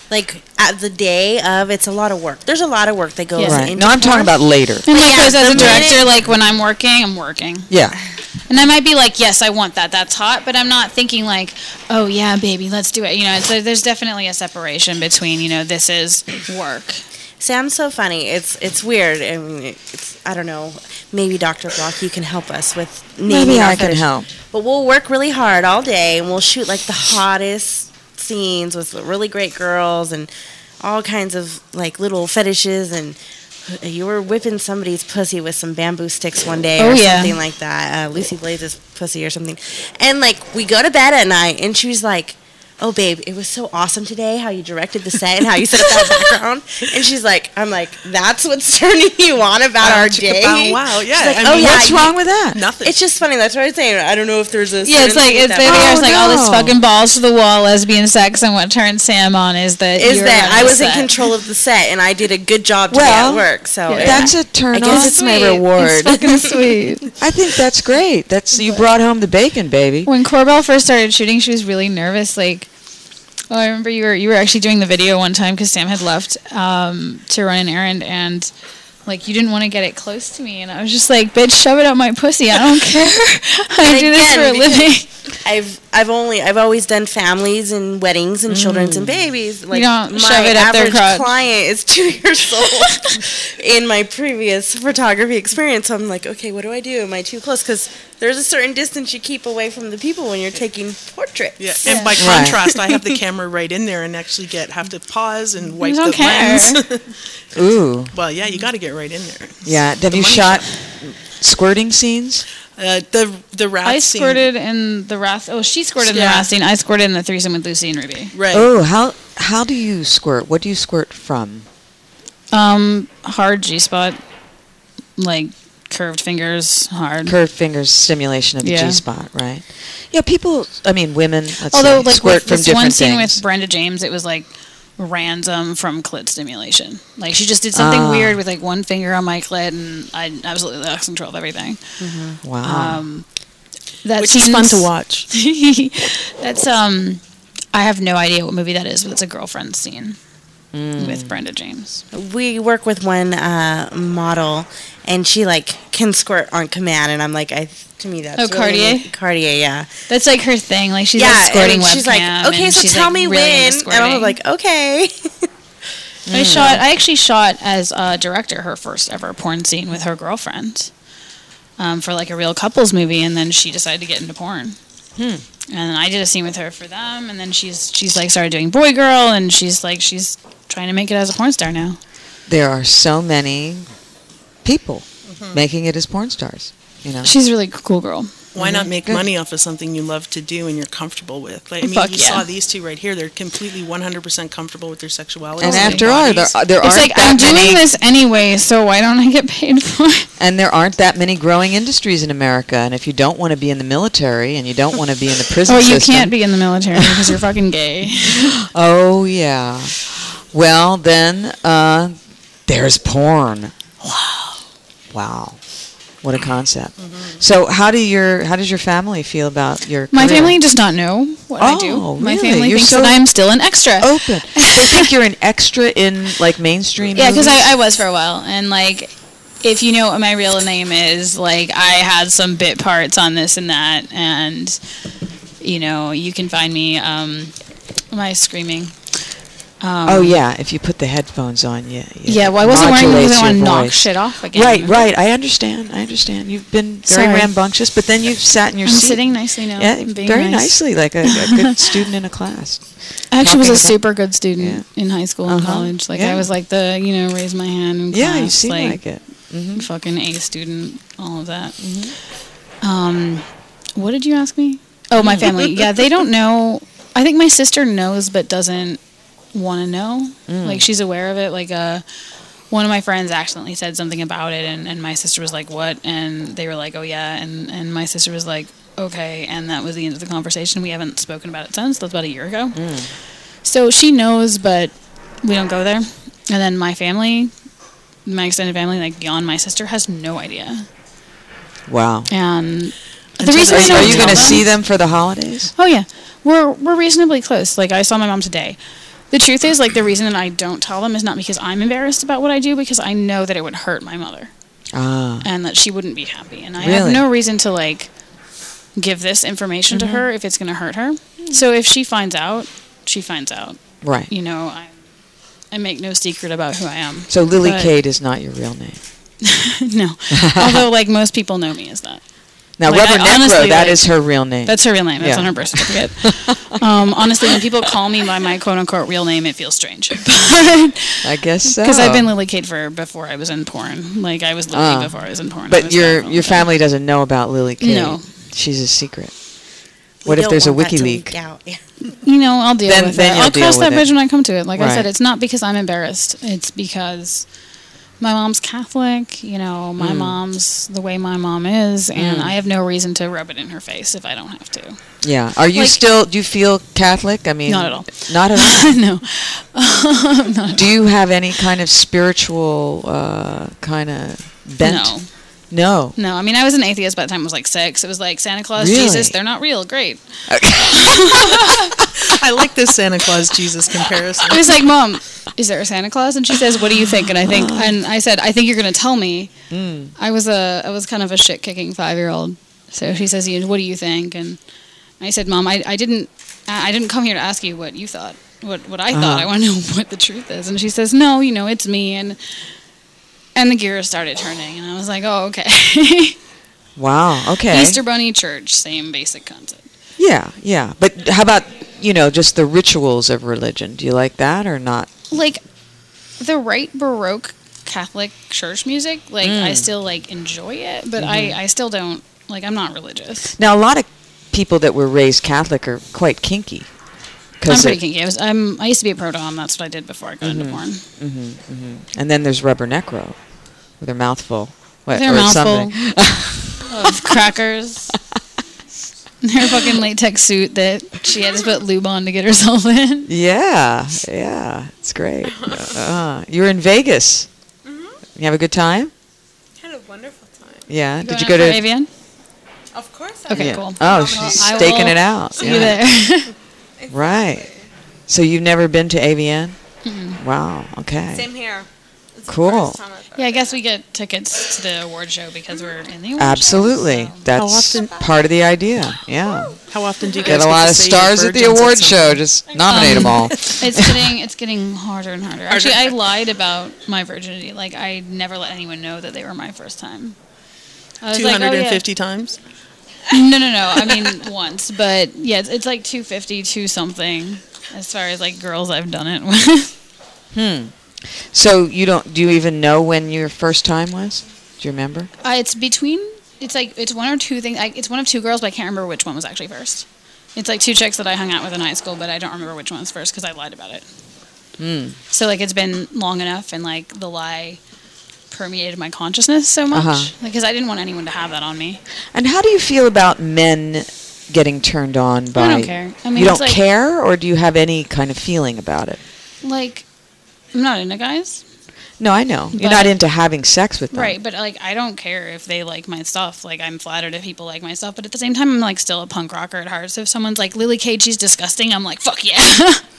like at the day of, it's a lot of work. There's a lot of work that goes Right. into No, I'm talking porn. about later. And like, Yeah, because as the a director, minute- like when I'm working, I'm working. Yeah. And I might be like, yes, I want that. That's hot. But I'm not thinking like, oh, yeah, baby, let's do it. You know, it's, there's definitely a separation between, you know, this is work. Sounds so funny. It's it's weird. I mean, it's I don't know. Maybe Doctor Block, you can help us with naming Maybe our I can fetish. help. But we'll work really hard all day, and we'll shoot like the hottest scenes with really great girls and all kinds of like little fetishes. And you were whipping somebody's pussy with some bamboo sticks one day, Oh, or yeah. something like that. Uh, Lucy Blaze's pussy or something. And like we go to bed at night, and she was like, "Oh, babe, it was so awesome today how you directed the set and how you set up that background." And she's like, I'm like, that's what's turning you on about Wow, our chicka day? bow wow, yeah, She's like, I oh, mean, yeah, What's you- wrong with that? Nothing. It's just funny. That's what I'm saying. I don't know if there's a Yeah, it's certain like, thing it's, that- there- there's Oh, like all this no. fucking balls to the wall lesbian sex, and what turns Sam on is that is you're that on I the was in set. control of the set and I did a good job today Well, at work. So yeah. it- That's a turn I guess on. it's my Sweet. reward. It's fucking sweet. I think that's great. That's you brought home the bacon, baby. When Corbell first started shooting, she was really nervous. Like, oh, I remember you were you were actually doing the video one time because Sam had left um, to run an errand, and like you didn't want to get it close to me, and I was just like, "Bitch, shove it up my pussy. I don't care. I do this Again, for a because living." I've I've only I've always done families and weddings and children's and babies. Like don't my shove it up their average crotch. client is two years old. In my previous photography experience, so I'm like, okay, what do I do? Am I too close? Because there's a certain distance you keep away from the people when you're taking portraits. Yeah, and by Right. contrast, I have the camera right in there and actually get have to pause and wipe don't the care. lens. Ooh. Well, yeah, you got to get right in there. Yeah. Have The you money shot squirting scenes? Uh, the the rat I scene. squirted in the wrath. Oh, she squirted in the Yeah. wrath scene. I squirted in the threesome with Lucy and Ruby. Right. Oh, how how do you squirt? What do you squirt from? Um, hard G spot, like curved fingers, hard. Curved fingers stimulation of the Yeah. G spot, right? Yeah, people. I mean, women. Let's Although, say, like squirt with from this different one scene things. with Brenda James, it was like random from clit stimulation. Like she just did something Ah. weird with like one finger on my clit, and I absolutely lost control of everything. Wow. Um, that Which is fun to scene's- watch. That's um, I have no idea what movie that is, but it's a girlfriend scene Mm. with Brenda James. We work with one uh, model, and she like can squirt on command, and I'm like, I to me that's Oh, really Cartier? neat. Cartier, yeah. That's like her thing. Like she's yeah, like squirting and webcam. she's like, okay, and so she's, tell like, me really into when, and I was squirting. like, okay. I shot. I actually shot as a director her first ever porn scene with her girlfriend, um, for like a real couples movie, and then she decided to get into porn. Hmm. And I did a scene with her for them, and then she's she's like started doing Boy Girl, and she's like she's trying to make it as a porn star now. There are so many people making it as porn stars. You know. She's a really cool girl. Why not make Good. money off of something you love to do and you're comfortable with? Like, I mean, Fuck you yeah. saw these two right here. They're completely one hundred percent comfortable with their sexuality. And their after all, there, bodies. there It's aren't like that I'm doing many, this anyway, so why don't I get paid for it? and there aren't that many growing industries in America. And if you don't want to be in the military and you don't want to be in the prison Oh, you system, can't be in the military because you're fucking gay. Oh yeah. Well then, uh, there's porn. Wow. Wow. What a concept. So how do your how does your family feel about your My career? family does not know what I Oh, do. My really? family You're thinks so that I'm still an extra. open. They think you're an extra in like mainstream Yeah, because movies? I, I was for a while, and like, if you know what my real name is, like, I had some bit parts on this and that, and you know, you can find me. Um, am I screaming? Um, Oh yeah, if you put the headphones on, yeah. Yeah, well, I wasn't wearing them because I modulates want to your knock voice. shit off again. Right, right. I understand. I understand. You've been very Sorry. rambunctious, but then you've sat in your I'm seat. sitting nicely now. Yeah, I'm being very nice. nicely, like a, a good student in a class. I actually was talking a about- super good student in high school and Uh-huh. college. Like, Yeah. I was like the, you know, raise my hand in Yeah, class. you seem like, like it. Mhm. Fucking A student, all of that. Mm-hmm. Um, what did you ask me? Oh, my family. Yeah, they don't know. I think my sister knows, but doesn't want to know. Mm. Like, she's aware of it. Like, uh, one of my friends accidentally said something about it, and, and my sister was like, "What?" And they were like, "Oh yeah." And and my sister was like, "Okay." And that was the end of the conversation. We haven't spoken about it since. That's about a year ago. Mm. So she knows, but we don't go there. And then my family, my extended family, like beyond my sister, has no idea. Wow. And the Until reason Are, I they don't are you tell going to them- see them for the holidays? Oh yeah, we're we're reasonably close. Like, I saw my mom today. The truth is, like, the reason that I don't tell them is not because I'm embarrassed about what I do, because I know that it would hurt my mother. Ah. And that she wouldn't be happy. And I Really? have no reason to, like, give this information Mm-hmm. to her if it's going to hurt her. So if she finds out, she finds out. Right. You know, I, I make no secret about who I am. So Lily But- Cade is not your real name. No. Although, like, most people know me as that. Now, Like, Rubber I Necro, honestly, that like- is her real name. That's her real name. That's Yeah. on her birth certificate. um, honestly, when people call me by my quote-unquote real name, it feels strange. I guess so. Because I've been Lily Cade for before I was in porn. Like, I was Lily Ah. before I was in porn. I But was your not your family doesn't know about Lily Cade. No. She's a secret. We What if don't there's a want that to WikiLeak? leak out. Yeah. You know, I'll deal Then- with then it. you'll I'll deal cross with that it. bridge when I come to it. Like I said, Right. it's not because I'm embarrassed. It's because my mom's Catholic. You know, my Mm. mom's the way my mom is, and Mm. I have no reason to rub it in her face if I don't have to. Yeah. Are you Like- still? Do you feel Catholic? I mean, Not at all. Not at all. No. Do you have any kind of spiritual uh, kind of bent? No. No. No, I mean, I was an atheist by the time I was like six. It was like Santa Claus, Really? Jesus, they're not real. Great. I like this Santa Claus Jesus comparison. I was like, Mom, is there a Santa Claus? And she says, what do you think? And I think, and I said, I think you're going to tell me. Mm. I was a, I was kind of a shit kicking five year old. So she says, "You- what do you think? And I said, Mom, I, I didn't, I I didn't come here to ask you what you thought, what, what I thought. Uh-huh. I want to know what the truth is. And she says, no, you know, it's me. And, and the gears started turning. And I was like, oh, okay. Wow. Okay. Easter Bunny Church, same basic concept. Yeah. Yeah. But how about you know just the rituals of religion? Do you like that or not? Like the right Baroque Catholic church music, like Mm. I still like enjoy it, but I, I still don't like. I'm not religious. Now, a lot of people that were raised Catholic are quite kinky. I'm pretty kinky. I was. I'm. I used to be a pro dom. That's what I did before I got into porn. hmm hmm And then there's Rubber Necro with her mouth full. What, Their or mouthful something. of crackers. Her fucking latex suit that she had to put lube on to get herself in. Yeah, yeah, it's great. Uh, you were in Vegas. Mm-hmm. You have a good time? Had a wonderful time. Yeah. Going Did you out go for to? A V N? Of course. I Okay, Yeah. cool. Oh, Well, she's I staking will it out. See Yeah. you there. Right. So you've never been to A V N? Mm-mm. Wow. Okay. Same here. It's the Cool. first time I've Yeah, I guess we get tickets to the award show because we're in the award Absolutely. show. so- That's often- part of the idea. Yeah. How often do you guys Get a lot to of say you're stars at the virgins award something? show. Just nominate them all. It's getting it's getting harder and harder. Actually, I lied about my virginity. Like I never let anyone know that they were my first time. I was two like, hundred oh, yeah. fifty times? No, no, no. I mean once, but yeah, it's, it's like two fifty, two something. As far as like girls I've done it with. Hmm. So you don't? Do you even know when your first time was? Do you remember? Uh, it's between. It's like it's one or two things. I, it's one of two girls, but I can't remember which one was actually first. It's like two chicks that I hung out with in high school, but I don't remember which one was first because I lied about it. Hmm. So like it's been long enough, and like the lie permeated my consciousness so much Uh-huh. because I didn't want anyone to have that on me. And how do you feel about men getting turned on by? I don't care. I mean, you it's don't like- care, or do you have any kind of feeling about it? Like, I'm not into guys. No, I know you're But- not into having sex with them. Right, but like I don't care if they like my stuff. Like I'm flattered if people like my stuff, but at the same time I'm like still a punk rocker at heart. So if someone's like Lily Cade, she's disgusting, I'm like fuck yeah.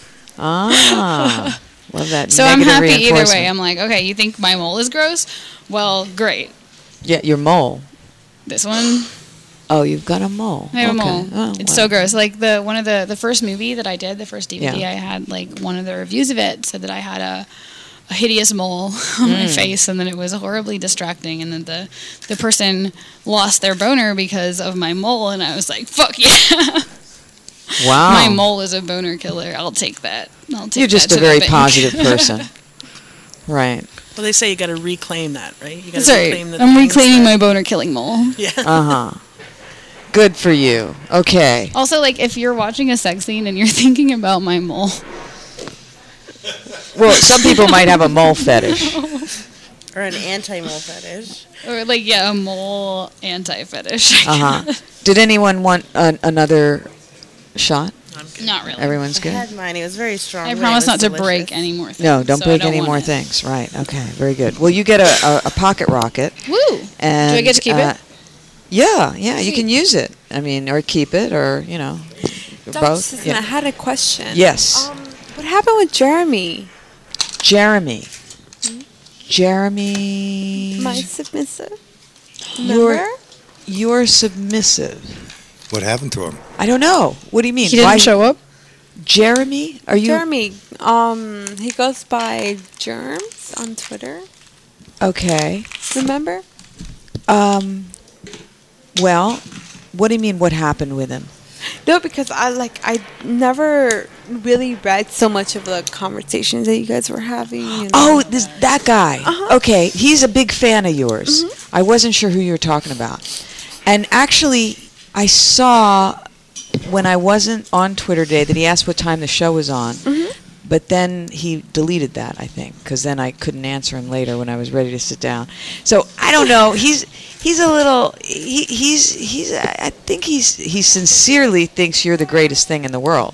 Ah, love that. So I'm negative happy either reinforcement. way. I'm like, okay, you think my mole is gross? Well, great. Yeah, your mole. This one, Oh, you've got a mole. I have okay. a mole. Oh, it's well. so gross. Like the one of the the first movie that I did, the first D V D Yeah. I had, like one of the reviews of it said that I had a a hideous mole on my Mm. face, and then it was horribly distracting, and then the the person lost their boner because of my mole, and I was like, fuck yeah. Wow. My mole is a boner killer. I'll take that. I'll take You're just that a to the very bank. positive person. Right. Well, they say you got to reclaim that, right? You got to Sorry, reclaim the I'm things reclaiming that- my boner killing mole. Yeah. Uh huh. Good for you. Okay. Also, like, if you're watching a sex scene and you're thinking about my mole, Well, some people might have a mole fetish. Or an anti-mole fetish. or like, yeah, a mole anti-fetish. I Uh huh. guess. Did anyone want an, another shot? Not really. Everyone's I good. had mine. It was very strong. I but it promise was not to delicious. break any more things. No, don't so I break don't any want more it. things. Right. Okay. Very good. Well, you get a, a, a pocket rocket. Woo! And, Do I get to keep uh, it? Yeah, yeah, you Sweet. can use it. I mean, or keep it, or you know, Doctor both. Susan, I Yeah. had a question. Yes. Um, What happened with Jeremy? Jeremy. Jeremy. My submissive. You're, Remember? you're submissive. What happened to him? I don't know. What do you mean? He didn't Why- show up? Jeremy? Are you? Jeremy. Um, he goes by Germs on Twitter. Okay. Remember? Um. Well, what do you mean? What happened with him? No, because I like I never really read so much of the conversations that you guys were having. And Oh, this that guy. Uh-huh. Okay, he's a big fan of yours. Mhm. I wasn't sure who you were talking about. And actually, I saw when I wasn't on Twitter today that he asked what time the show was on. Mhm. But then he deleted that, I think, because then I couldn't answer him later when I was ready to sit down. So I don't know. He's he's a little. He, he's he's. I think he's he sincerely thinks you're the greatest thing in the world.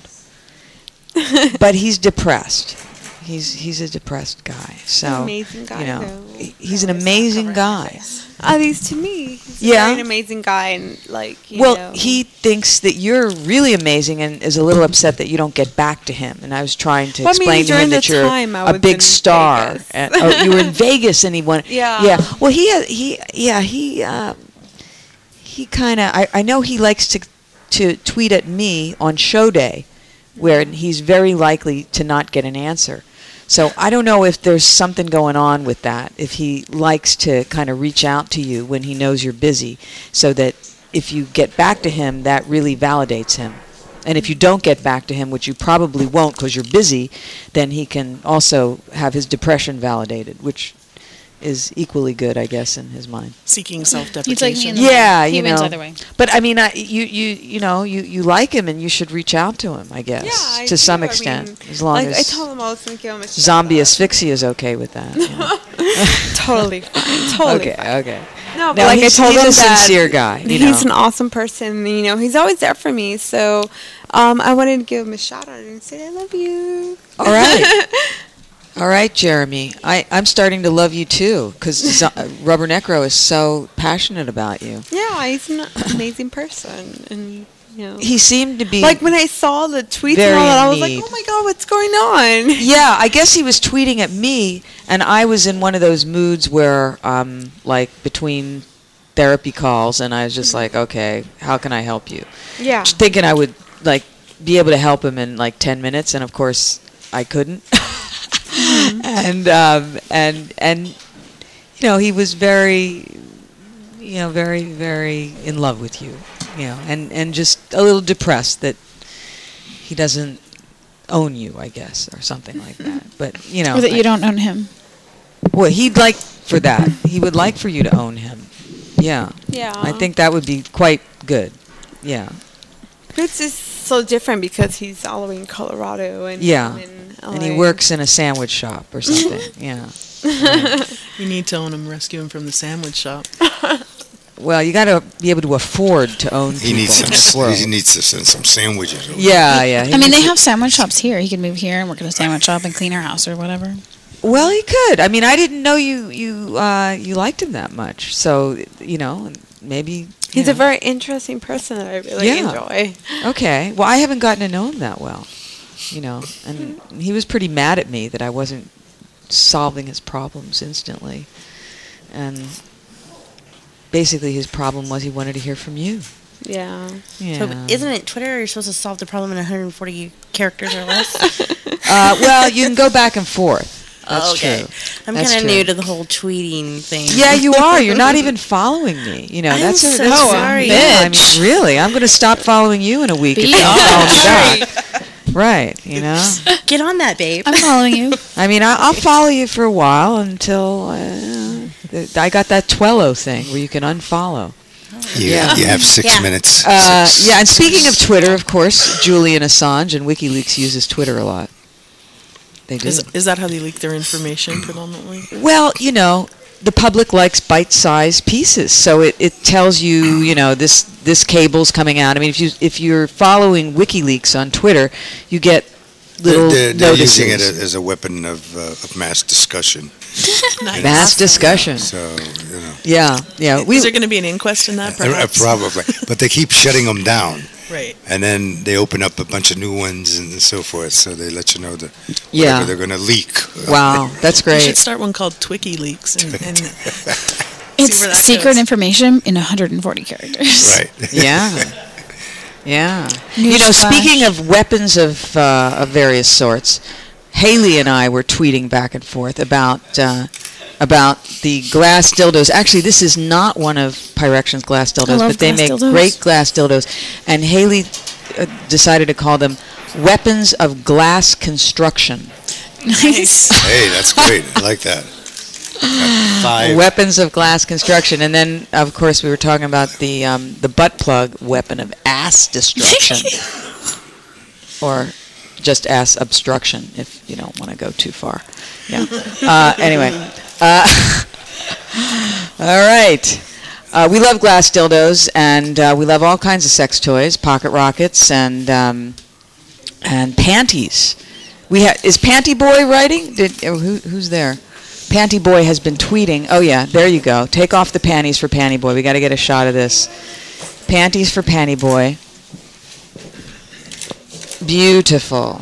But he's depressed. He's he's a depressed guy. So amazing guy, you know, though. he- he's an amazing guy. At least to me, he's Yeah. yeah. an amazing guy, and like you Well, know. he thinks that you're really amazing and is a little upset that you don't get back to him. And I was trying to Well, I mean, explain to him during that the you're time I a was big in star. Vegas. And, oh, you were in Vegas, and he wanted. Yeah. Yeah. Well, he had, he yeah he uh, he kind of I, I know he likes to to tweet at me on show day, where he's very likely to not get an answer. So I don't know if there's something going on with that, if he likes to kind of reach out to you when he knows you're busy, so that if you get back to him, that really validates him. And if you don't get back to him, which you probably won't because you're busy, then he can also have his depression validated, which is equally good, I guess, in his mind. Seeking He's like me self-deprecation. in the Yeah, He you wins know. either way. But I mean, I, you you you know, you, you like him, and you should reach out to him, I guess, Yeah, I to some do. I extent, mean, as long like I as told him I was gonna give him a shout zombie out. asphyxia is okay with that. Yeah. Totally fine. Totally. okay, fine. okay. No, but No, like he's- I told he's him a that sincere guy, you he's know. an awesome person. You know, he's always there for me. So, um, I wanted to give him a shout out and say I love you. All right. All right, Jeremy. I, I'm starting to love you too, because Rubber Necro is so passionate about you. Yeah, he's an amazing person, and you know, He seemed to be like when I saw the tweets and very all that, I was in like, need. oh my god, what's going on? Yeah, I guess he was tweeting at me, and I was in one of those moods where, um, like, between therapy calls, and I was just like, okay, how can I help you? Yeah. Thinking I would, like, be able to help him in, like, ten minutes, and of course, I couldn't. and, um, and, and, you know, he was very, you know, very, very in love with you, you know, and, and just a little depressed that he doesn't own you, I guess, or something like that. But, you know. Or that I- you don't own him. Well, he'd like for that. He would like for you to own him. Yeah. Yeah. I think that would be quite good. Yeah. It's just so different because he's all the way in Colorado and Yeah. I'm in And he L A. works in a sandwich shop or something. Yeah. Right. We need to own him, rescue him from the sandwich shop. Well, you got to be able to afford to own He people needs in this some. world. He needs to send some sandwiches. over. Yeah, yeah. he I mean, needs they to- have sandwich shops here. He could move here and work at a sandwich shop and clean our house or whatever. Well, he could. I mean, I didn't know you you uh, you liked him that much. So, you know, maybe you He's know. a very interesting person that I really Yeah. enjoy. Okay. Well, I haven't gotten to know him that well, you know, and he was pretty mad at me that I wasn't solving his problems instantly. And basically his problem was he wanted to hear from you. Yeah. Yeah. So isn't it Twitter? You're supposed to solve the problem in one hundred forty characters or less. uh, well, you can go back and forth. That's okay. true. I'm That's kind of true. new to the whole tweeting thing. Yeah, you are. You're not even following me. You know, I'm that's a, so that's sorry. Yeah, I mean, really, I'm going to stop following you in a week if you don't follow me back. Right, you know. Get on that, babe. I'm following you. I mean, I, I'll follow you for a while until uh, th- I got that Twello thing where you can unfollow. You, Yeah. you have six Yeah. minutes. Uh, Six- yeah, and speaking of Twitter, of course, Julian Assange and WikiLeaks uses Twitter a lot. They do. Is, is that how they leak their information predominantly? Well, you know, the public likes bite-sized pieces, so it, it tells you, you know, this this cable's coming out. I mean, if you if you're following WikiLeaks on Twitter, you get little they're, they're notices. using it a- as a weapon of, uh, of mass discussion. Nice. Mass discussion. So, you know. Yeah, yeah. We, Is there going to be an inquest in that? Uh, uh, Perhaps? probably. But they keep shutting them down. Right. And then they open up a bunch of new ones and so forth. So they let you know that Yeah. they're going to leak. Wow, that's You should great. start one called Twiki Leaks. And, and It's where that secret goes. information in one hundred forty characters. Right. Yeah. Yeah. You know, Newsflash. speaking of weapons of uh, of various sorts, Haley and I were tweeting back and forth about uh, about the glass dildos. Actually, this is not one of Pyrection's glass dildos, love but they glass make dildos. great glass dildos. And Haley uh, decided to call them weapons of glass construction. Nice. Hey, that's great. I like that. Got Five. Weapons of glass construction, and then of course we were talking about the um, the butt plug weapon of ass destruction, or just ass obstruction if you don't want to go too far. Yeah. Uh, anyway, uh, all right. Uh, we love glass dildos, and uh, we love all kinds of sex toys, pocket rockets, and um, and panties. We ha- is Panty Boy writing? Did oh, who, who's there? Panty Boy has been tweeting. Oh yeah, there you go. Take off the panties for Panty Boy. We got to get a shot of this. Panties for Panty Boy. Beautiful.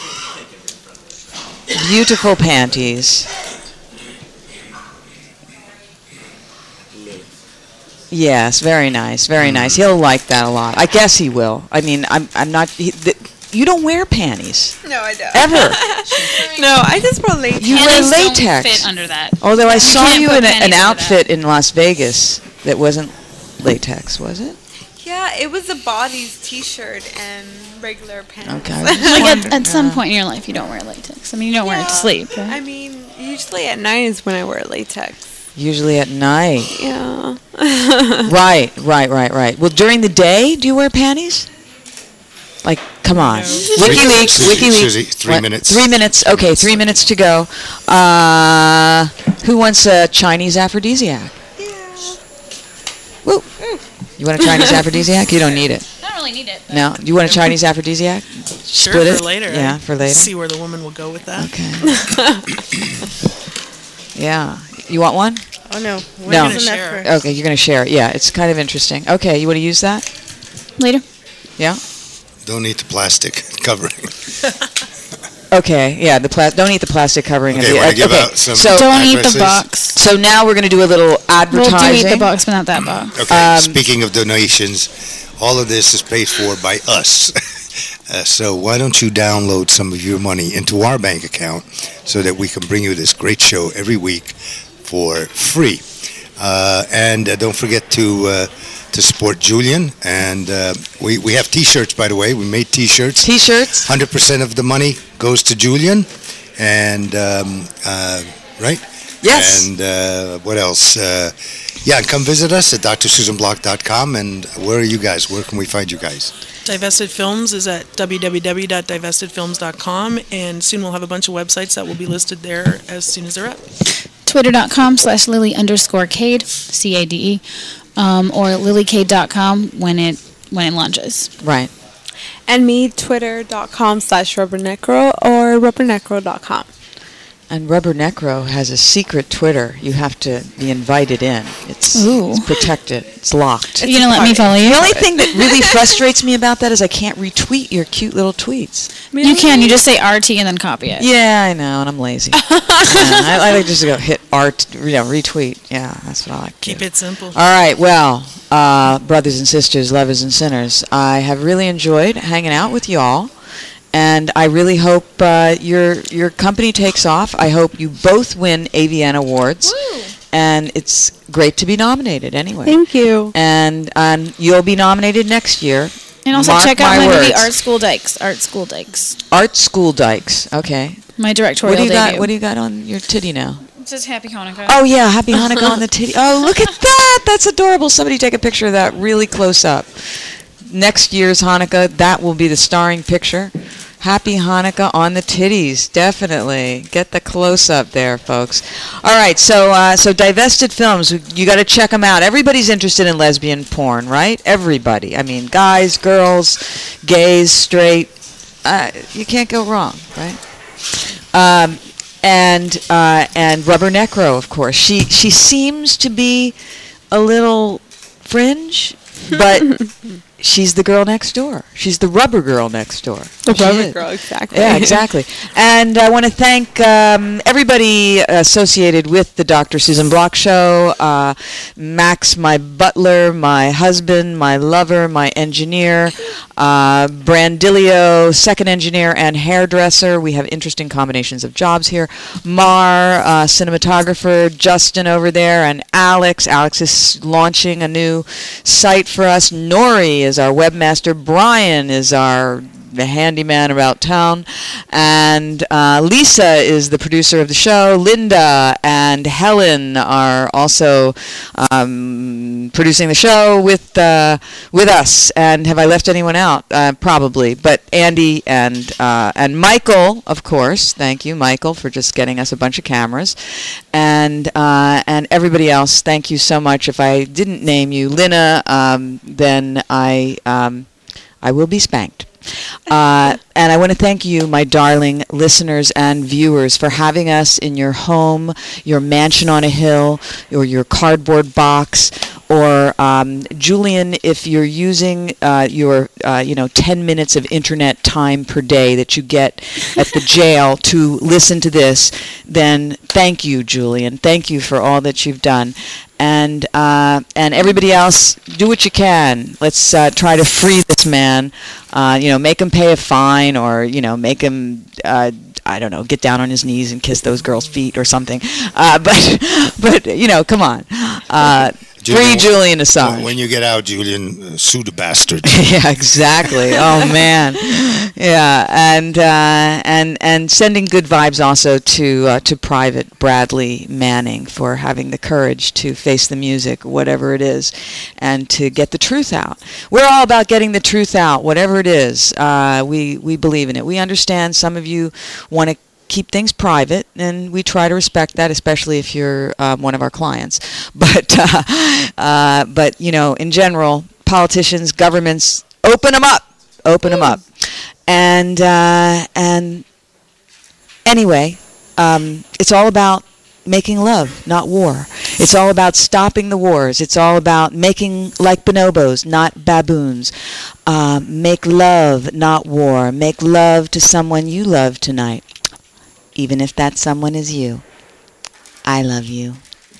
Beautiful panties. Yes, very nice, very nice. He'll like that a lot. I guess he will. I mean, I'm I'm not. He, the, you don't wear panties No, I don't. ever. No, I just wear latex. You wear Panties don't latex. fit under that. Although I You saw can't you put in a, panties an under outfit in Las Vegas that wasn't latex, was it? Yeah, it was a bodies T-shirt and regular pants. Okay. I was just Like at, wondering, at some yeah. point in your life, you don't wear latex. I mean, you don't wear it to sleep. Right? I mean, usually at night is when I wear latex. Usually at night. Yeah. Right, right, right, right. Well, during the day, do you wear panties? Like, come on. WikiLeaks, Susie, WikiLeaks. Susie, three What? minutes. Three minutes. Okay, three minutes to go. Uh, who wants a Chinese aphrodisiac? Woo. You want a Chinese aphrodisiac? You don't need it. I don't really need it. No? You want a Chinese aphrodisiac? Sure, Split for it? later. Yeah, I for later. See where the woman will go with that. Okay. Yeah. You want one? Oh no. We're No. using that Share. for- Okay, you're going to share it. Yeah, it's kind of interesting. Okay, you want to use that? Later. Yeah? Don't eat the plastic covering. Okay, yeah, the pla- don't eat the plastic covering Okay, of the wanna give okay. out some so Don't eat the addresses? box. so now we're going to do a little We'll advertising. do eat the box, but not that box. Okay, Um, speaking of donations, all of this is paid for by us. uh, so why don't you download some of your money into our bank account so that we can bring you this great show every week for free. Uh, and uh, don't forget to uh, to support Julian. And uh, we, we have T-shirts, by the way. We made T-shirts. T-shirts. one hundred percent of the money goes to Julian. And, um, uh, right? Yes. And uh, what else? Uh, yeah, and come visit us at d r susan block dot com. And where are you guys? Where can we find you guys? Divested Films is at w w w dot divested films dot com, and soon we'll have a bunch of websites that will be listed there as soon as they're up. Twitter.com slash Lily underscore Cade, C A D E, um, or lilycade dot com when it when it launches. Right. And me, twitter.com slash rubbernecro or rubbernecro dot com. And Rubber Necro has a secret Twitter. You have to be invited in. It's, Ooh. it's protected. It's locked. Are you going to let me follow you? The only thing that really frustrates me about that is I can't retweet your cute little tweets. You can. You just say R T and then copy it. Yeah, I know, and I'm lazy. yeah, I, I like just to go hit art, you know, retweet. Yeah, that's what I like to Keep do. it simple. All right, well, uh, brothers and sisters, lovers and sinners, I have really enjoyed hanging out with y'all, and I really hope uh, your your company takes off. I hope you both win A V N awards, Woo. and it's great to be nominated anyway. Thank you. And um, you'll be nominated next year. And also Mark check out my my movie words. Art School Dykes. Art School Dykes. Art School Dykes. Okay. My directorial What do you debut. got? What do you got on your titty now? Just Happy Hanukkah. Oh yeah, Happy Hanukkah on the titty. Oh, look at that! That's adorable. Somebody take a picture of that really close up. Next year's Hanukkah, that will be the starring picture. Happy Hanukkah on the titties, definitely. Get the close up there, folks. All right, so uh, so Divested Films, you got to check them out. Everybody's interested in lesbian porn, right? Everybody. I mean, guys, girls, gays, straight. Uh, you can't go wrong, right? Um, and uh, and Rubber Necro, of course. She she seems to be a little fringe, but she's the girl next door. She's the rubber girl next door. The She rubber is. girl, exactly. Yeah, exactly. And I want to thank um, everybody associated with the Doctor Susan Block Show. Uh, Max, my butler, my husband, my lover, my engineer, uh, Brandilio, second engineer and hairdresser. We have interesting combinations of jobs here. Mar, uh, cinematographer, Justin over there, and Alex. Alex is launching a new site for us. Nori is our webmaster. Brian is our the handyman about town, and uh, Lisa is the producer of the show. Linda and Helen are also um, producing the show with uh, with us. And have I left anyone out? Uh, probably, but Andy and uh, and Michael, of course. Thank you, Michael, for just getting us a bunch of cameras, and uh, and everybody else. Thank you so much. If I didn't name you, Lina, um, then I um, I will be spanked. Uh, and I want to thank you, my darling listeners and viewers, for having us in your home, your mansion on a hill, or your cardboard box, or um, Julian, if you're using uh, your, uh, you know, ten minutes of internet time per day that you get at the jail to listen to this, then thank you, Julian. Thank you for all that you've done. And uh, and everybody else, do what you can. Let's uh, try to free this man. Uh, you know, make him pay a fine, or you know, make him uh, I don't know, get down on his knees and kiss those girls' feet or something. Uh, but but you know, come on. Uh, Free Julian Assange. When you get out, Julian, uh, sue the bastard. Yeah, exactly. Oh man, yeah, and uh, and and sending good vibes also to uh, to Private Bradley Manning for having the courage to face the music, whatever it is, and to get the truth out. We're all about getting the truth out, whatever it is. Uh, we we believe in it. We understand some of you want to keep things private, and we try to respect that, especially if you're um, one of our clients. But, uh, uh, but you know, in general, politicians, governments, open them up, open them up. And uh, and anyway, um, it's all about making love, not war. It's all about stopping the wars. It's all about making like bonobos, not baboons. Uh, make love, not war. Make love to someone you love tonight, even if that someone is you. I love you.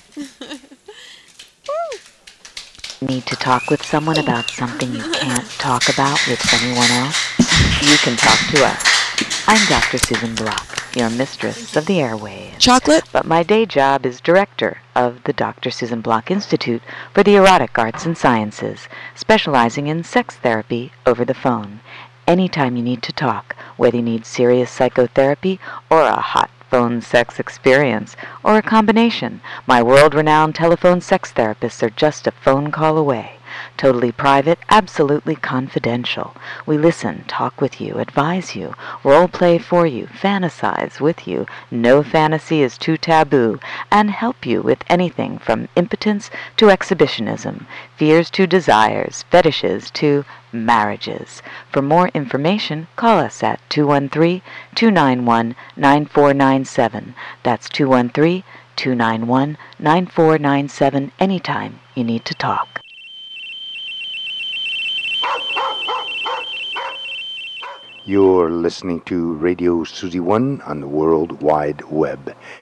Need to talk with someone about something you can't talk about with anyone else? You can talk to us. I'm Doctor Susan Block, your mistress of the airwaves. Chocolate? But my day job is director of the Doctor Susan Block Institute for the Erotic Arts and Sciences, specializing in sex therapy over the phone. Anytime you need to talk, whether you need serious psychotherapy or a hot phone sex experience, or a combination, my world-renowned telephone sex therapists are just a phone call away. Totally private, absolutely confidential. We listen, talk with you, advise you, role play for you, fantasize with you, no fantasy is too taboo, and help you with anything from impotence to exhibitionism, fears to desires, fetishes to marriages. For more information, call us at two one three, two nine one, nine four nine seven. That's two one three, two nine one, nine four nine seven anytime you need to talk. You're listening to Radio Susie One on the World Wide Web.